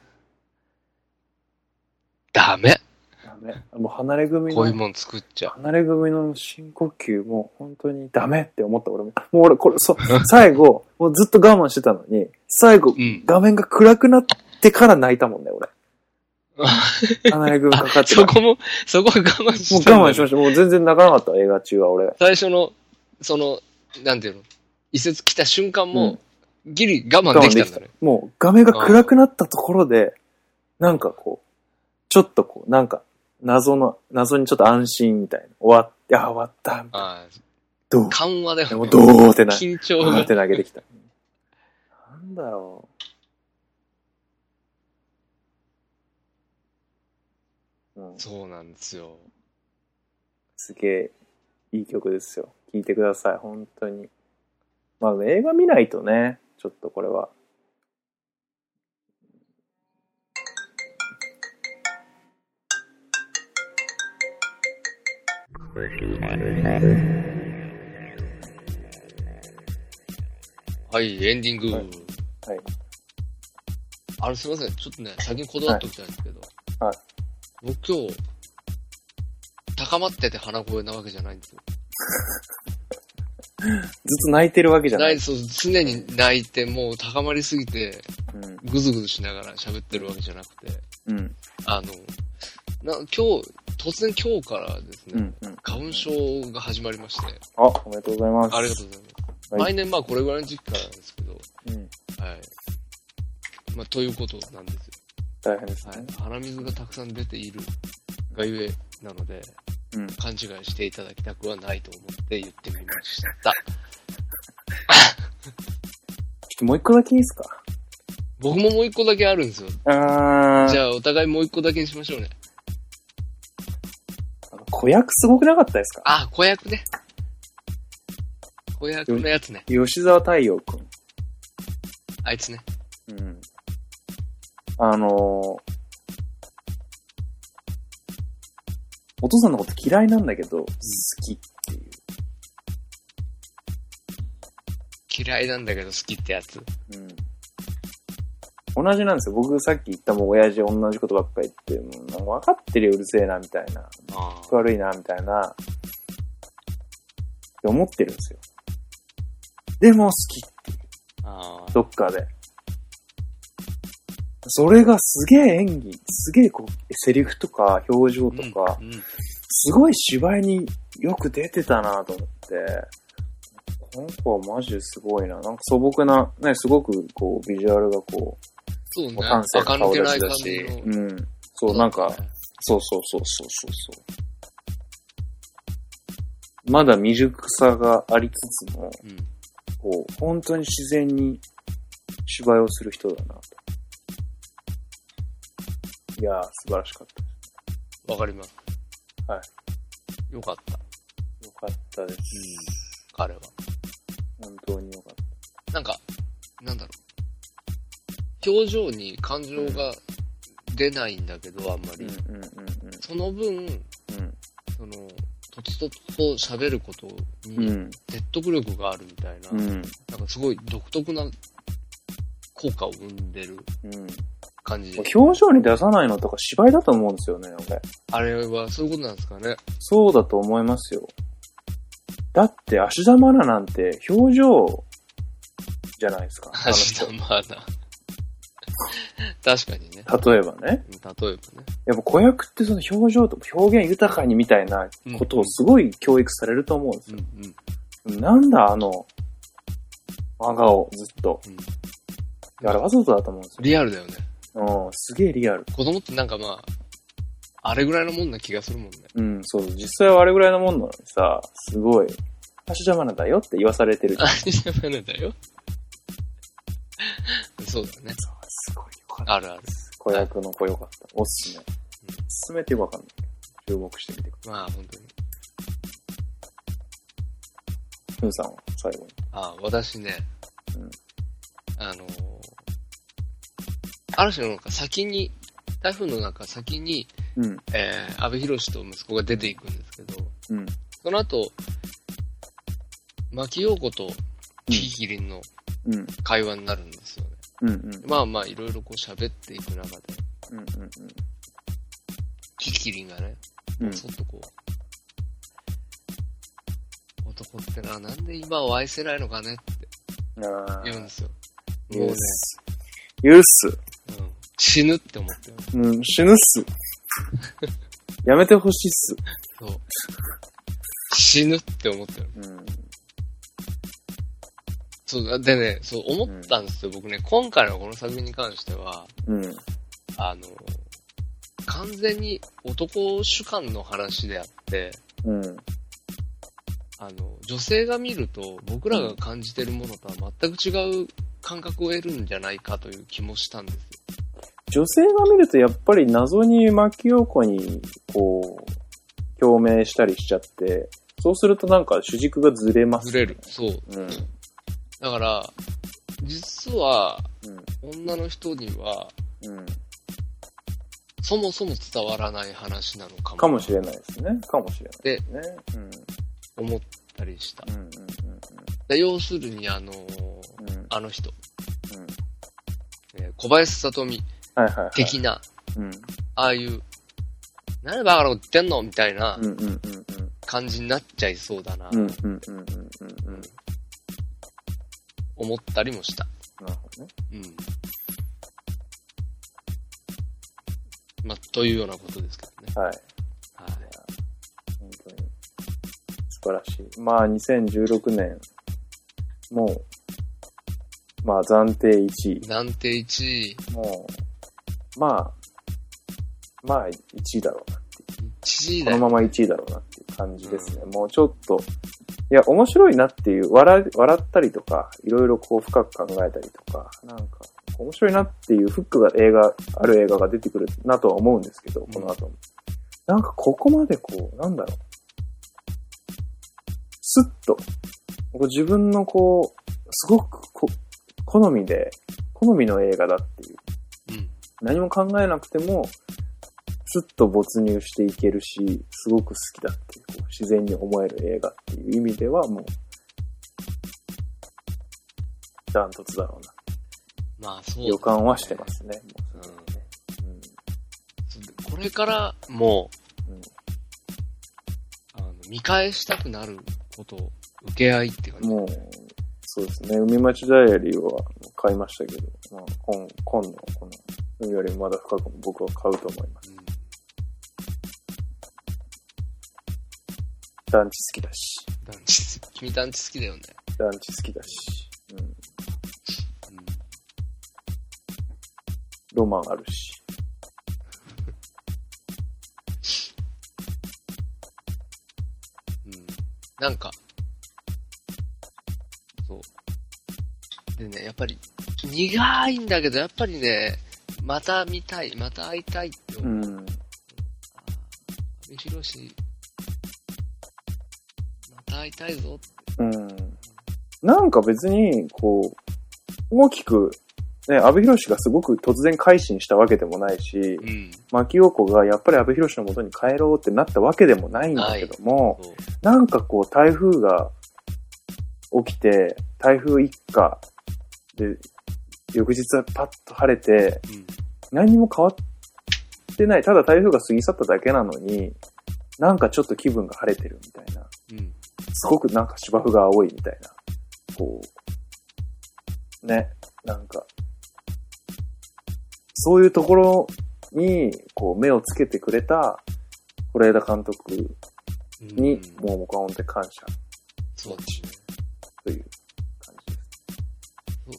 ダメ。 ダメ。もう離れ組の。 こういうもん作っちゃう。 離れ組の深呼吸も本当にダメって思った俺も。もう俺これ、そ、最後、もうずっと我慢してたのに、最後、うん、画面が暗くなってから泣いたもんね、俺。離れ組かかってそこも、そこは我慢した。 もう我慢しました。もう全然泣かなかった、映画中は俺。 最初の、その、なんていうの、一節来た瞬間も、うん、ギリ我慢できたんだね。 もう画面が暗くなったところで、なんかこう、ちょっとこう、なんか、謎の、謎にちょっと安心みたいな。終わっ、いや、終わった。みたいな。あどう緩和でもうどうってな、 緊張が。 どうって投げてきた。なんだろう。うん、そうなんですよ。 すげえ、いい曲ですよ。聴いてください、本当に。まあ、映画見ないとね、ちょっとこれは。 はい、エンディング。はい。はい、あれすいません、ちょっとね、先にこだわっておきたいんですけど。はい。僕今日、高まってて鼻声なわけじゃないんですよ。 ずっと泣いてるわけじゃない。 ない、そう、常に泣いて、もう高まりすぎて、うん、ぐずぐずしながら喋ってるわけじゃなくて、うん。あの、な今日、突然今日からですね、うんうん、花粉症が始まりまして。 あ、おめでとうございます。 ありがとうございます。はい、毎年まあこれぐらいの時期からなんですけど、うん、はい。まあということなんですよ。 大変ですね。はい、 鼻水がたくさん出ているがゆえなので、うん、勘違いしていただきたくはないと思って言ってみました。ちょっともう一個だけいいですか？ 僕ももう一個だけあるんですよ。あじゃあお互いもう一個だけにしましょうね。 子役すごくなかったですか？ あ、子役ね。子役のやつね。 吉沢太陽くん。 あいつね。 あのー、お父さんのこと嫌いなんだけど、好きっていう。 嫌いなんだけど好きってやつ。 うん。同じなんですよ。僕さっき言ったもう親父同じことばっかり言って、もう分かってるようるせえなみたいな。悪いなみたいな。って思ってるんですよ。でも好きっていう。あどっかで。それがすげえ演技、すげえこう、セリフとか表情とか、うんうん、すごい芝居によく出てたなと思って、この子はマジですごいな。なんか素朴な、ね、すごくこう、ビジュアルがこう、 そうね。 端正な顔立ちだし、うん。そう、なんか、そうそうそうそうそうそう。まだ未熟さがありつつも、うん、こう、本当に自然に芝居をする人だなと。いやー、素晴らしかったです。 わかります。 はい。 よかった。よかったです。うん。 彼は。 本当によかった。 なんか、なんだろう。表情に感情が出ないんだけど、あんまり。うんうんうんうん、その分、うん、その、とつとつと喋ることに説得力があるみたいな、うん、なんかすごい独特な効果を生んでる感じで、 うん、表情に出さないのとか芝居だと思うんですよね、俺。 あれはそういうことなんですかね。 そうだと思いますよ。だって芦田愛菜なんて表情じゃないですか。 芦田愛菜。確かにね。 例えばね。 例えばね。 やっぱ子役ってその表情とか表現豊かにみたいなことをすごい教育されると思うんですよ。うんうん、なんだあの、真顔ずっと。うん、あれわざとだと思うんですよ。 リアルだよね。 うん、すげえリアル。 子供ってなんかまあ、あれぐらいのもんな気がするもんね。 うん、そう。実際はあれぐらいのもんなのにさ、すごい、芦田愛菜だよって言わされてるじゃん。 芦田愛菜だよ。そうだね。 そう、すごいよかった。 あるある。 子役の子よかった。おすすめ。うん、進めてよくわかんないけど、注目してみてください。 まあ、本当に。 ふんさんは最後に。 ああ、私ね、うん、あのー、ある種のなんか先に、台風の中先に、うん、えー、阿部寛と息子が出ていくんですけど、うん、その後、牧陽子とキキキリンの会話になるんですよね。うんうん、まあまあいろいろこう喋っていく中で、うんうんうん、キキキリンがね、うん、ちょっとこう、男ってのはなんで今を愛せないのかねって言うんですよ。もうね、 許す。 うん、死ぬって思ってる。 うん、死ぬっす。やめてほしいっす。 そう。死ぬって思ってる。うん、そうでね、そう思ったんですよ、うん、僕ね、今回のこの作品に関しては、うん、あの、完全に男主観の話であって、うん、あの、女性が見ると僕らが感じてるものとは全く違う感覚を得るんじゃないかという気もしたんですよ。 女性が見るとやっぱり謎に牧陽子にこう共鳴したりしちゃって、そうするとなんか主軸がずれます、ね。 ずれる。そう。うん、だから、実は、うん、女の人には、うん、そもそも伝わらない話なのかも。 かもしれないですね。かもしれないですね。 うん、思ったりした。うんうんうんうん、で要するに、あのーうん、あの人、うんえー、小林聡美的な、はいはいはい、ああいう、何でバカなこと言ってんのみたいな感じになっちゃいそうだな。思ったりもした。 なるほどね。うん。 まあ、というようなことですけどね。はい。はい。 本当に素晴らしい。まあ、にせんじゅうろくねん、もう、まあ、暫定いちい。 暫定いちい。 もう、まあ、まあ、いちいだろうなっていう。 いちいだよ。このままいちいだろうなっていう感じですね。うん、もうちょっと、いや、面白いなっていう、笑、笑ったりとか、いろいろこう深く考えたりとか、なんか、面白いなっていうフックが映画、ある映画が出てくるなとは思うんですけど、この後も。うん、なんかここまでこう、なんだろう。スッと、こう自分のこう、すごくこ好みで、好みの映画だっていう。 何も考えなくても、スッと没入していけるし、すごく好きだっていう、こう自然に思える映画っていう意味ではもう、ダントツだろうな。 まあそう、ね。 予感はしてますね。もうねうん、これからもう、 うん、 あの見返したくなることを受け合いって感じ。 もう、そうですね。海町ダイアリーは買いましたけど、まあ、今、今のこの海よりまだ深くも僕は買うと思います。うん、団地好きだし。 団地、君団地好きだよね。 団地好きだし。うん。うん、ロマンあるし。 うん。なんか、そう。でね、やっぱり、苦いんだけど、やっぱりね、また見たい、また会いたいって思う。うん。阿部寛、また会いたいぞって。 うん。なんか別に、こう、大きく、ね、阿部寛がすごく突然改心したわけでもないし、うん、牧陽子がやっぱり阿部寛の元に帰ろうってなったわけでもないんだけども、なんかこう台風が起きて、台風一過で、翌日はパッと晴れて、うん、何にも変わってない。ただ台風が過ぎ去っただけなのに、なんかちょっと気分が晴れてるみたいな。うん、すごくなんか芝生が青いみたいな。こう、ね、なんか、そういうところに、こう、目をつけてくれた、是枝監督に、うん、もう僕は本当に感謝。 そうですね。 という感じです。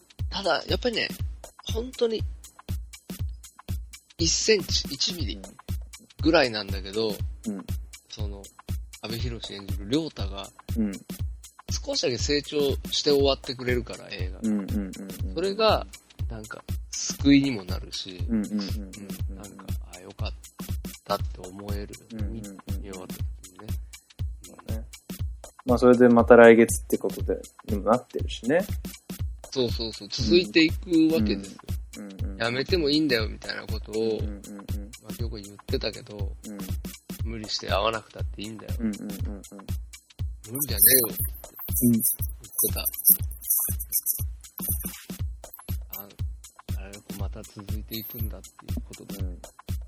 ただ、やっぱりね、本当に、いっセンチ、いちミリぐらいなんだけど、うん、その、阿部寛演じる亮太が、うん、少しだけ成長して終わってくれるから、映画。うんうんうんうん、それが、なんか、救いにもなるし、うんうんうんうん、なんか、あ、よかったって思える。うんうんうん、見終わった時にね。 まあね。まあ、それでまた来月ってことで、にもなってるしね。 そうそうそう、続いていくわけですよ。うんうんうん、やめてもいいんだよ、みたいなことを、うんうんうん、まあ、よく言ってたけど、うん、無理して会わなくたっていいんだよ。うんうんうんうん、無理じゃねえよって言ってた。また続いていくんだっていうことで、うん、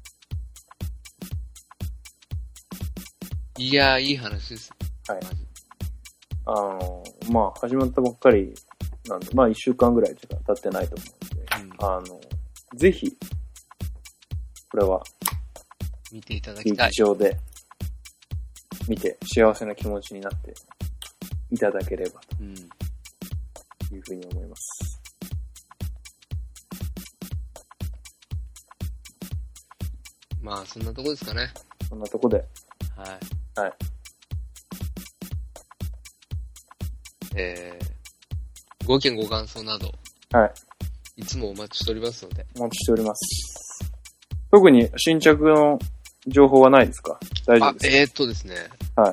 いやーいい話です。 はい。あのまあ始まったばっかりなんで、まあ一週間ぐらいしか経ってないと思うんで、うん、あのぜひこれは見ていただきたい。 劇場で見て幸せな気持ちになっていただければというふうに思います。 まあ、そんなとこですかね。 そんなとこで。 はい。 はい。 えー、ご意見ご感想など。 はい。 いつもお待ちしておりますので。 お待ちしております。特に新着の情報はないですか？大丈夫ですか？ あ、えーっとですね。 はい。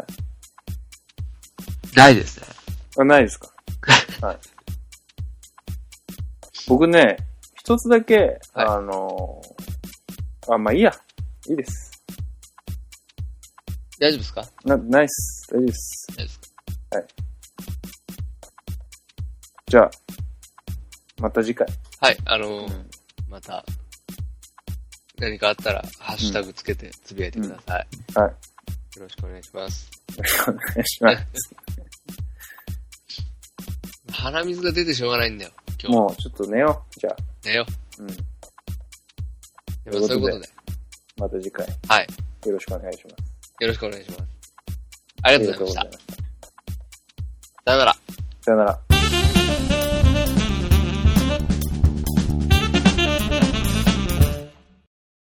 ないですね。 あ、ないですか？はい。僕ね、一つだけ、はい、あのー、あ、まあいいや。いいです。 大丈夫ですか？ な、ナイス。大丈夫です。 大丈夫ですか？ はい。じゃあ、また次回。 はい、あのーうん、また、何かあったら、ハッシュタグつけてつぶやいてください。 うん、はい。 よろしくお願いします。 よろしくお願いします。 鼻水が出てしょうがないんだよ、今日。 もう、ちょっと寝よう。じゃあ。 寝よう。うん。やっぱそういうことで。 また次回。 はい。 よろしくお願いします。 よろしくお願いします。ありがとうございました。さよなら。 さよなら。